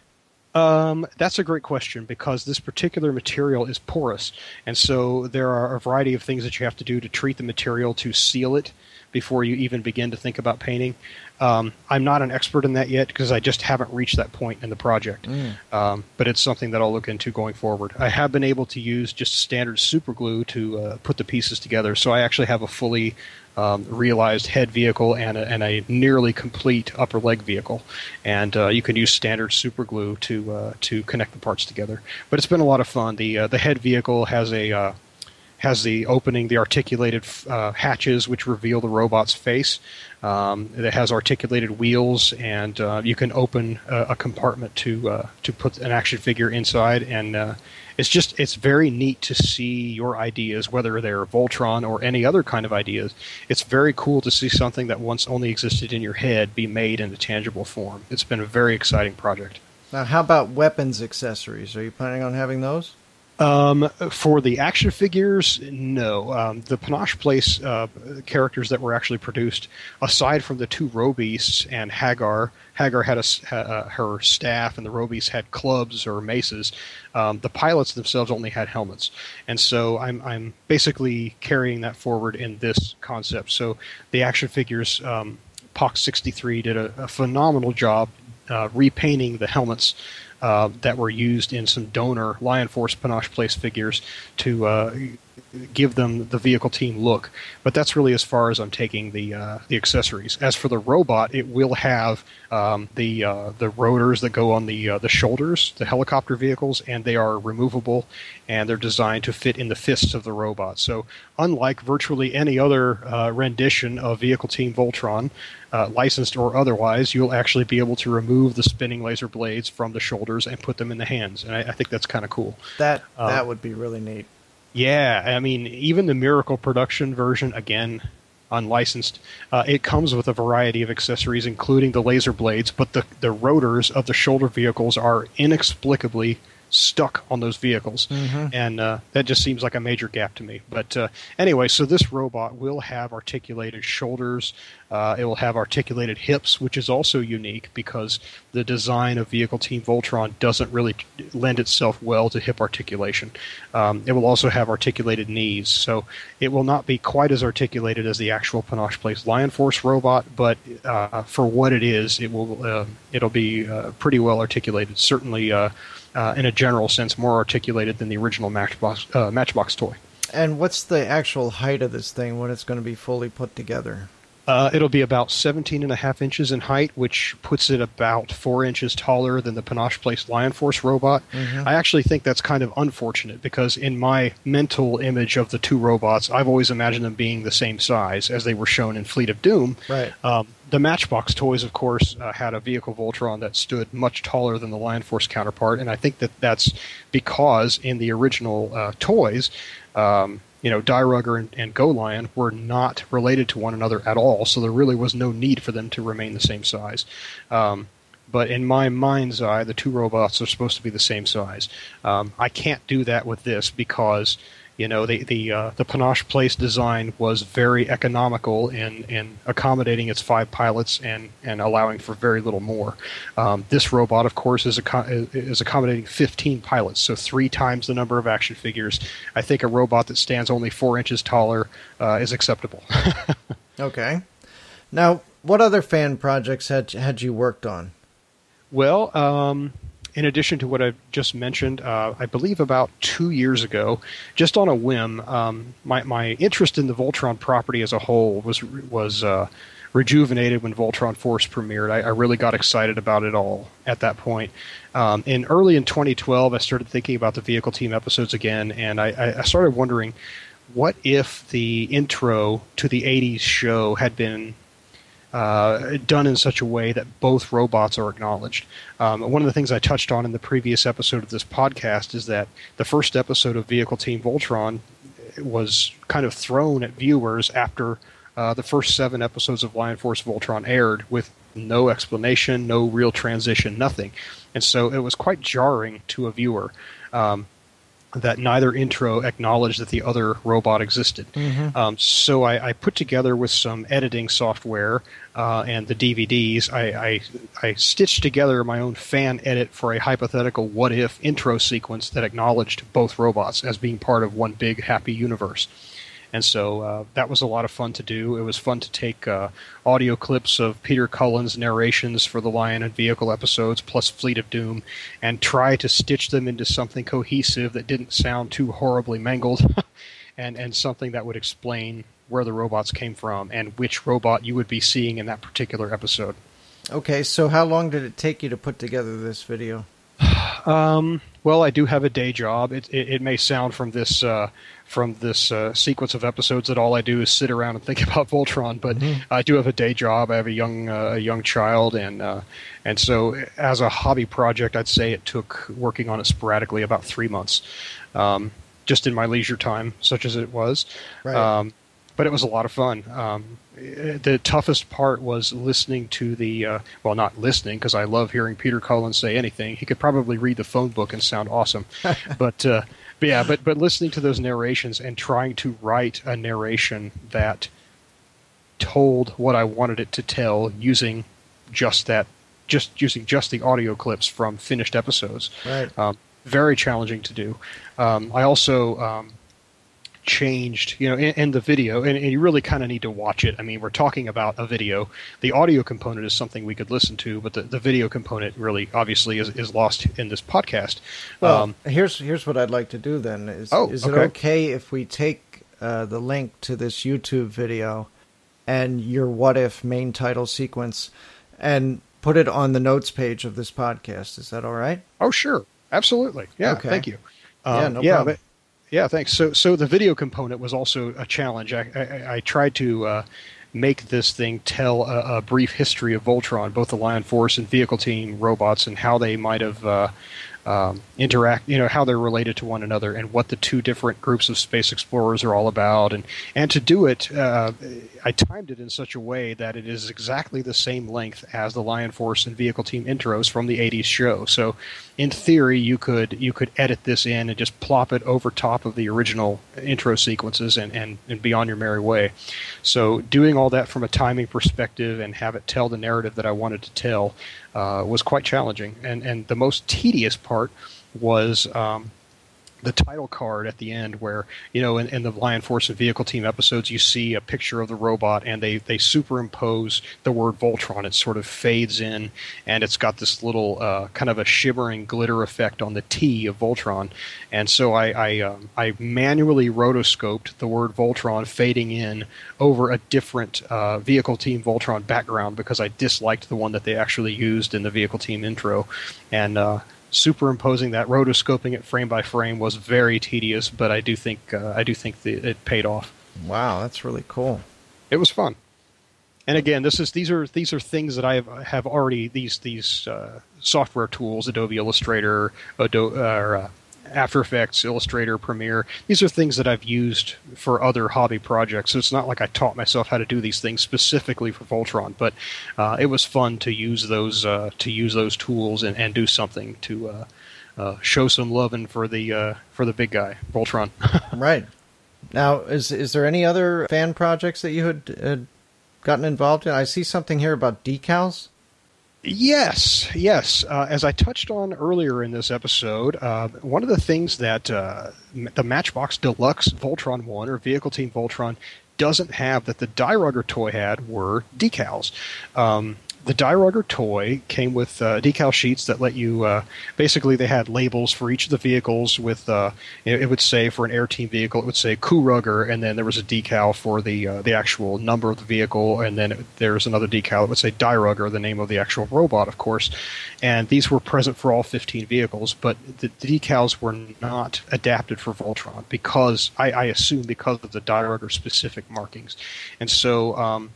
Um, that's a great question, because this particular material is porous, and so there are a variety of things that you have to do to treat the material to seal it before you even begin to think about painting. Um, I'm not an expert in that yet because I just haven't reached that point in the project, Mm. um, but it's something that I'll look into going forward. I have been able to use just standard super glue to uh, put the pieces together, so I actually have a fully Um, realized head vehicle and a, and a nearly complete upper leg vehicle, and uh, you can use standard super glue to uh, to connect the parts together. But it's been a lot of fun. The uh, the head vehicle has a uh, has the opening, the articulated uh, hatches which reveal the robot's face. Um, it has articulated wheels, and uh, you can open a, a compartment to uh, to put an action figure inside, and uh, it's just it's very neat to see your ideas, whether they're Voltron or any other kind of ideas. It's very cool to see something that once only existed in your head be made in a tangible form. It's been a very exciting project. Now, how about weapons accessories? Are you planning on having those? Um, for the action figures, no. Um, the Panache Place uh, characters that were actually produced, aside from the two Robeasts and Hagar, Hagar had a, uh, her staff, and the Robeasts had clubs or maces. Um, the pilots themselves only had helmets, and so I'm I'm basically carrying that forward in this concept. So the action figures, um, Pox sixty-three did a, a phenomenal job uh, repainting the helmets Uh, that were used in some donor Lion Force Panache Place figures to uh, give them the vehicle team look. But that's really as far as I'm taking the uh, the accessories. As for the robot, it will have um, the uh, the rotors that go on the uh, the shoulders, the helicopter vehicles, and they are removable, and they're designed to fit in the fists of the robot. So unlike virtually any other uh, rendition of Vehicle Team Voltron, Uh, licensed or otherwise, you'll actually be able to remove the spinning laser blades from the shoulders and put them in the hands, and I, I think that's kind of cool. That Um, that would be really neat. Yeah, I mean, even the Miracle Production version, again, unlicensed, uh, it comes with a variety of accessories, including the laser blades, but the, the rotors of the shoulder vehicles are inexplicably stuck on those vehicles, Mhm. and uh, that just seems like a major gap to me. But uh, anyway, so this robot will have articulated shoulders. Uh, it will have articulated hips, which is also unique because the design of Vehicle Team Voltron doesn't really lend itself well to hip articulation. Um, it will also have articulated knees, so it will not be quite as articulated as the actual Panache Place Lion Force robot, but uh, for what it is, it will uh, it'll be uh, pretty well articulated. Certainly. Uh, Uh, in a general sense, more articulated than the original Matchbox, uh, Matchbox toy. And what's the actual height of this thing when it's going to be fully put together? Uh, it'll be about seventeen and a half inches in height, which puts it about four inches taller than the Panache Place Lion Force robot. Mhm. I actually think that's kind of unfortunate because in my mental image of the two robots, I've always imagined them being the same size as they were shown in Fleet of Doom. Right. Um, the Matchbox toys, of course, uh, had a vehicle Voltron that stood much taller than the Lion Force counterpart, and I think that that's because in the original uh, toys, um, you know, Die Rugger and, and Go Lion were not related to one another at all, so there really was no need for them to remain the same size. Um, but in my mind's eye, the two robots are supposed to be the same size. Um, I can't do that with this because You know, the the uh, the Panache Place design was very economical in, in accommodating its five pilots and, and allowing for very little more. Um, this robot, of course, is ac- is accommodating fifteen pilots, so three times the number of action figures. I think a robot that stands only four inches taller uh, is acceptable. Okay. Now, what other fan projects had had you worked on? Well, um, in addition to what I've just mentioned, uh, I believe about two years ago, just on a whim, um, my, my interest in the Voltron property as a whole was was uh, rejuvenated when Voltron Force premiered. I, I really got excited about it all at that point. Um, in early in twenty twelve, I started thinking about the Vehicle Team episodes again, and I, I started wondering, what if the intro to the eighties show had been Uh, done in such a way that both robots are acknowledged. Um, one of the things I touched on in the previous episode of this podcast is that the first episode of Vehicle Team Voltron was kind of thrown at viewers after uh, the first seven episodes of Lion Force Voltron aired, with no explanation, no real transition, nothing. And so it was quite jarring to a viewer um, that neither intro acknowledged that the other robot existed. Mm-hmm. Um, so I, I put together with some editing software uh, and the D V Ds, I, I, I stitched together my own fan edit for a hypothetical what-if intro sequence that acknowledged both robots as being part of one big happy universe. And so uh, that was a lot of fun to do. It was fun to take uh, audio clips of Peter Cullen's narrations for the Lion and Vehicle episodes, plus Fleet of Doom, and try to stitch them into something cohesive that didn't sound too horribly mangled, and, and something that would explain where the robots came from and which robot you would be seeing in that particular episode. Okay, so how long did it take you to put together this video? Um, well, I do have a day job. It, it, it may sound from this uh, from this uh, sequence of episodes that all I do is sit around and think about Voltron, but mm-hmm. I do have a day job. I have a young uh, a young child, and uh, and so as a hobby project, I'd say it took working on it sporadically about three months, um, just in my leisure time, such as it was. Right. Um, but it was a lot of fun. Um, the toughest part was listening to the, uh, well, not listening, because I love hearing Peter Cullen say anything. He could probably read the phone book and sound awesome. but, uh, but yeah, but, but listening to those narrations and trying to write a narration that told what I wanted it to tell using just that, just using just the audio clips from finished episodes. Right. Um, very challenging to do. Um, I also... Um, changed, you know, in, in the video, and, and you really kind of need to watch it. I mean, we're talking about a video. The audio component is something we could listen to, but the, the video component really, obviously, is, is lost in this podcast. Well, um, here's here's what I'd like to do then. Is, oh, is it okay. okay if we take uh, the link to this YouTube video and your what if main title sequence and put it on the notes page of this podcast? Is that all right? Oh, sure. Absolutely. Yeah, okay. Thank you. Um, yeah, no yeah, problem. But, Yeah, thanks. So, so the video component was also a challenge. I, I, I tried to uh, make this thing tell a, a brief history of Voltron, both the Lion Force and Vehicle Team robots, and how they might have uh, um, interact, you know, how they're related to one another, and what the two different groups of space explorers are all about. And and to do it, uh, I timed it in such a way that it is exactly the same length as the Lion Force and Vehicle Team intros from the eighties show. So, in theory, you could you could edit this in and just plop it over top of the original intro sequences and, and, and be on your merry way. So doing all that from a timing perspective and have it tell the narrative that I wanted to tell uh, was quite challenging. And, and the most tedious part was um, the title card at the end where, you know, in, in the Lion Force and Vehicle Team episodes, you see a picture of the robot and they, they superimpose the word Voltron. It sort of fades in and it's got this little uh, kind of a shimmering glitter effect on the T of Voltron. And so I I, um, I manually rotoscoped the word Voltron fading in over a different uh, Vehicle Team Voltron background because I disliked the one that they actually used in the Vehicle Team intro. And uh, superimposing that, rotoscoping it frame by frame was very tedious, but I do think uh, I do think the, it paid off. Wow, that's really cool. It was fun. And again, this is these are these are things that I have, have already these these uh, software tools, Adobe Illustrator, Adobe, or, uh, After Effects, Illustrator, Premiere. These are things that I've used for other hobby projects. So it's not like I taught myself how to do these things specifically for Voltron, but uh, it was fun to use those uh, to use those tools and, and do something to uh, uh, show some loving for the uh, for the big guy, Voltron. Right. Now, is is there any other fan projects that you had, had gotten involved in? I see something here about decals. Yes, yes. Uh, as I touched on earlier in this episode, uh, one of the things that uh, the Matchbox Deluxe Voltron one, or Vehicle Team Voltron, doesn't have that the Die Rugger toy had were decals. Um, the Die Rugger toy came with uh, decal sheets that let you, uh, basically they had labels for each of the vehicles with, uh, it, it would say for an Air Team vehicle, it would say Coup Rugger, and then there was a decal for the uh, the actual number of the vehicle, and then it, there's another decal that would say Die Rugger, the name of the actual robot, of course. And these were present for all fifteen vehicles, but the, the decals were not adapted for Voltron because, I, I assume because of the Die Rugger specific markings. And so, um,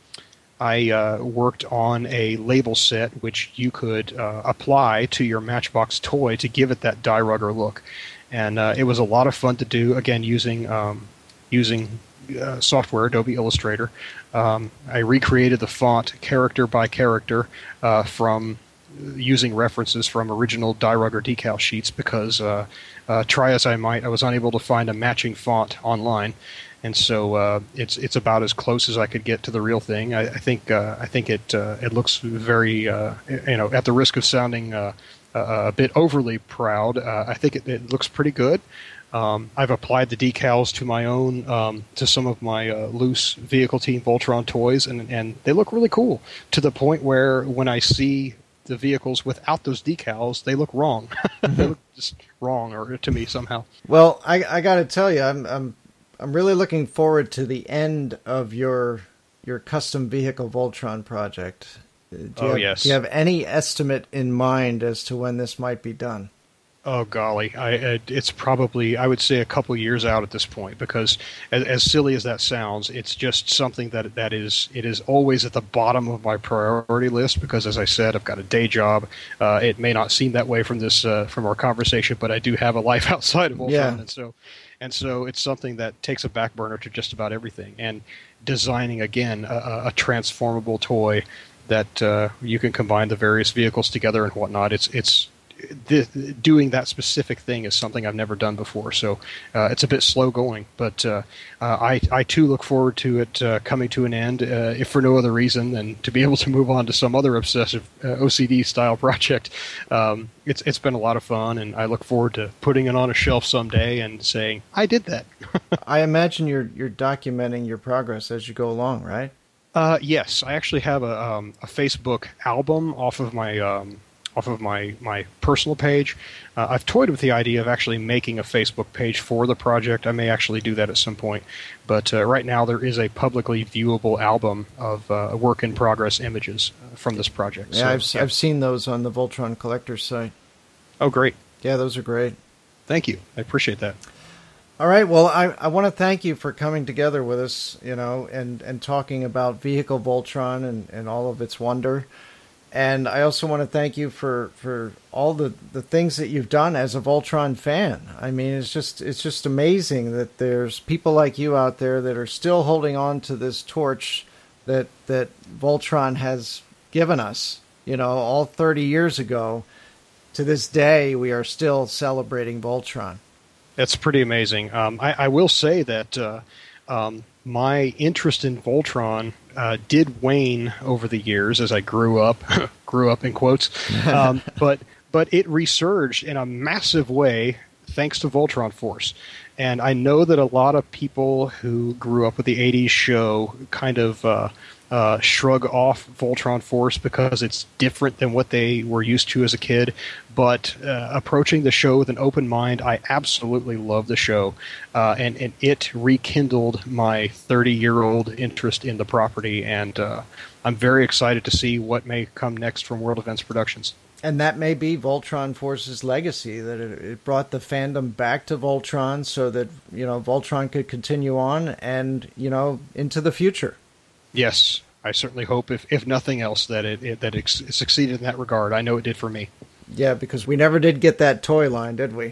I uh, worked on a label set which you could uh, apply to your Matchbox toy to give it that Die Rugger look, and uh, it was a lot of fun to do. Again, using um, using uh, software, Adobe Illustrator. Um, I recreated the font character by character uh, from using references from original Die Rugger decal sheets because uh, uh, try as I might, I was unable to find a matching font online. And so uh, it's it's about as close as I could get to the real thing. I, I think uh, I think it uh, it looks very uh, you know, at the risk of sounding uh, a bit overly proud, uh, I think it, it looks pretty good. Um, I've applied the decals to my own um, to some of my uh, loose Vehicle Team Voltron toys, and and they look really cool to the point where when I see the vehicles without those decals, they look wrong. They look just wrong, or to me somehow. Well, I I got to tell you, I'm I'm. I'm really looking forward to the end of your your custom vehicle Voltron project. Do you oh, have, yes. Do you have any estimate in mind as to when this might be done? Oh, golly. I, it's probably, I would say, a couple years out at this point, because as, as silly as that sounds, it's just something that that is, it is always at the bottom of my priority list, because, as I said, I've got a day job. Uh, it may not seem that way from this uh, from our conversation, but I do have a life outside of Voltron, yeah. and so... And so it's something that takes a back burner to just about everything. And designing, again, a, a transformable toy that uh, you can combine the various vehicles together and whatnot, it's it's th- doing that specific thing is something I've never done before. So uh, it's a bit slow going. But uh, uh, I, I, too, look forward to it uh, coming to an end, uh, if for no other reason than to be able to move on to some other obsessive uh, O C D-style project. Um, It's it's been a lot of fun, and I look forward to putting it on a shelf someday and saying, I did that. I imagine you're you're documenting your progress as you go along, right? Uh, yes, I actually have a um, a Facebook album off of my um, off of my, my personal page. Uh, I've toyed with the idea of actually making a Facebook page for the project. I may actually do that at some point. But uh, right now there is a publicly viewable album of uh, work-in-progress images uh, from this project. Yeah, so, I've, yeah, I've seen those on the Voltron Collector's site. Oh, great. Yeah, those are great. Thank you. I appreciate that. All right. Well, I, I want to thank you for coming together with us, you know, and, and talking about Vehicle Voltron and, and all of its wonder. And I also want to thank you for, for all the, the things that you've done as a Voltron fan. I mean, it's just it's just amazing that there's people like you out there that are still holding on to this torch that that Voltron has given us. You know, all thirty years ago, to this day, we are still celebrating Voltron. That's pretty amazing. Um, I, I will say that uh, um, my interest in Voltron uh, did wane over the years as I grew up, grew up in quotes, um, but but it resurged in a massive way thanks to Voltron Force. And I know that a lot of people who grew up with the eighties show kind of uh, uh, shrug off Voltron Force because it's different than what they were used to as a kid. But uh, approaching the show with an open mind, I absolutely love the show. Uh, and, and it rekindled my thirty-year-old interest in the property. And uh, I'm very excited to see what may come next from World Events Productions. And that may be Voltron Force's legacy, that it, it brought the fandom back to Voltron so that, you know, Voltron could continue on and, you know, into the future. Yes, I certainly hope, if, if nothing else, that it, it that it succeeded in that regard. I know it did for me. Yeah, because we never did get that toy line, did we?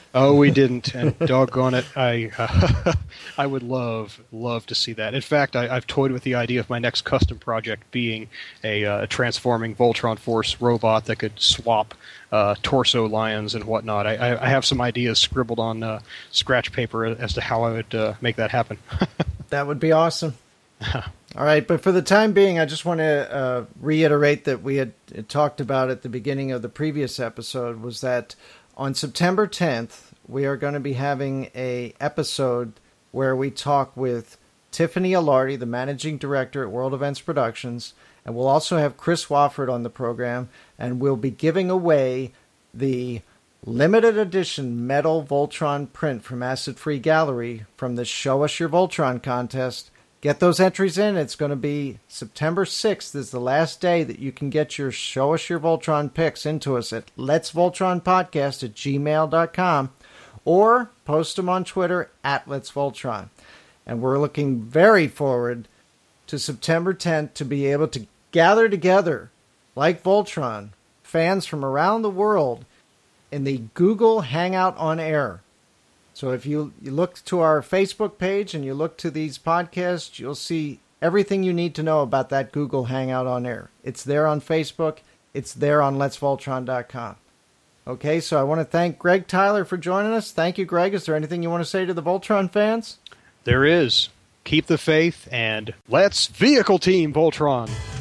Oh, we didn't, and doggone it, I uh, I would love love to see that. In fact, I, I've toyed with the idea of my next custom project being a uh, transforming Voltron Force robot that could swap uh, torso lions and whatnot. I, I, I have some ideas scribbled on uh, scratch paper as to how I would uh, make that happen. That would be awesome. All right, but for the time being, I just want to uh, reiterate that we had talked about at the beginning of the previous episode was that on September tenth, we are going to be having a episode where we talk with Tiffany Alardi, the managing director at World Events Productions, and we'll also have Chris Wofford on the program, and we'll be giving away the limited edition metal Voltron print from Acid Free Gallery from the Show Us Your Voltron contest. Get those entries in. It's going to be September sixth is the last day that you can get your Show Us Your Voltron picks into us at lets voltron podcast at gmail dot com or post them on Twitter at Let's Voltron. And we're looking very forward to September tenth to be able to gather together, like Voltron, fans from around the world in the Google Hangout on Air. So if you, you look to our Facebook page and you look to these podcasts, you'll see everything you need to know about that Google Hangout on Air. It's there on Facebook. It's there on lets voltron dot com. Okay, so I want to thank Greg Tyler for joining us. Thank you, Greg. Is there anything you want to say to the Voltron fans? There is. Keep the faith and let's vehicle team Voltron.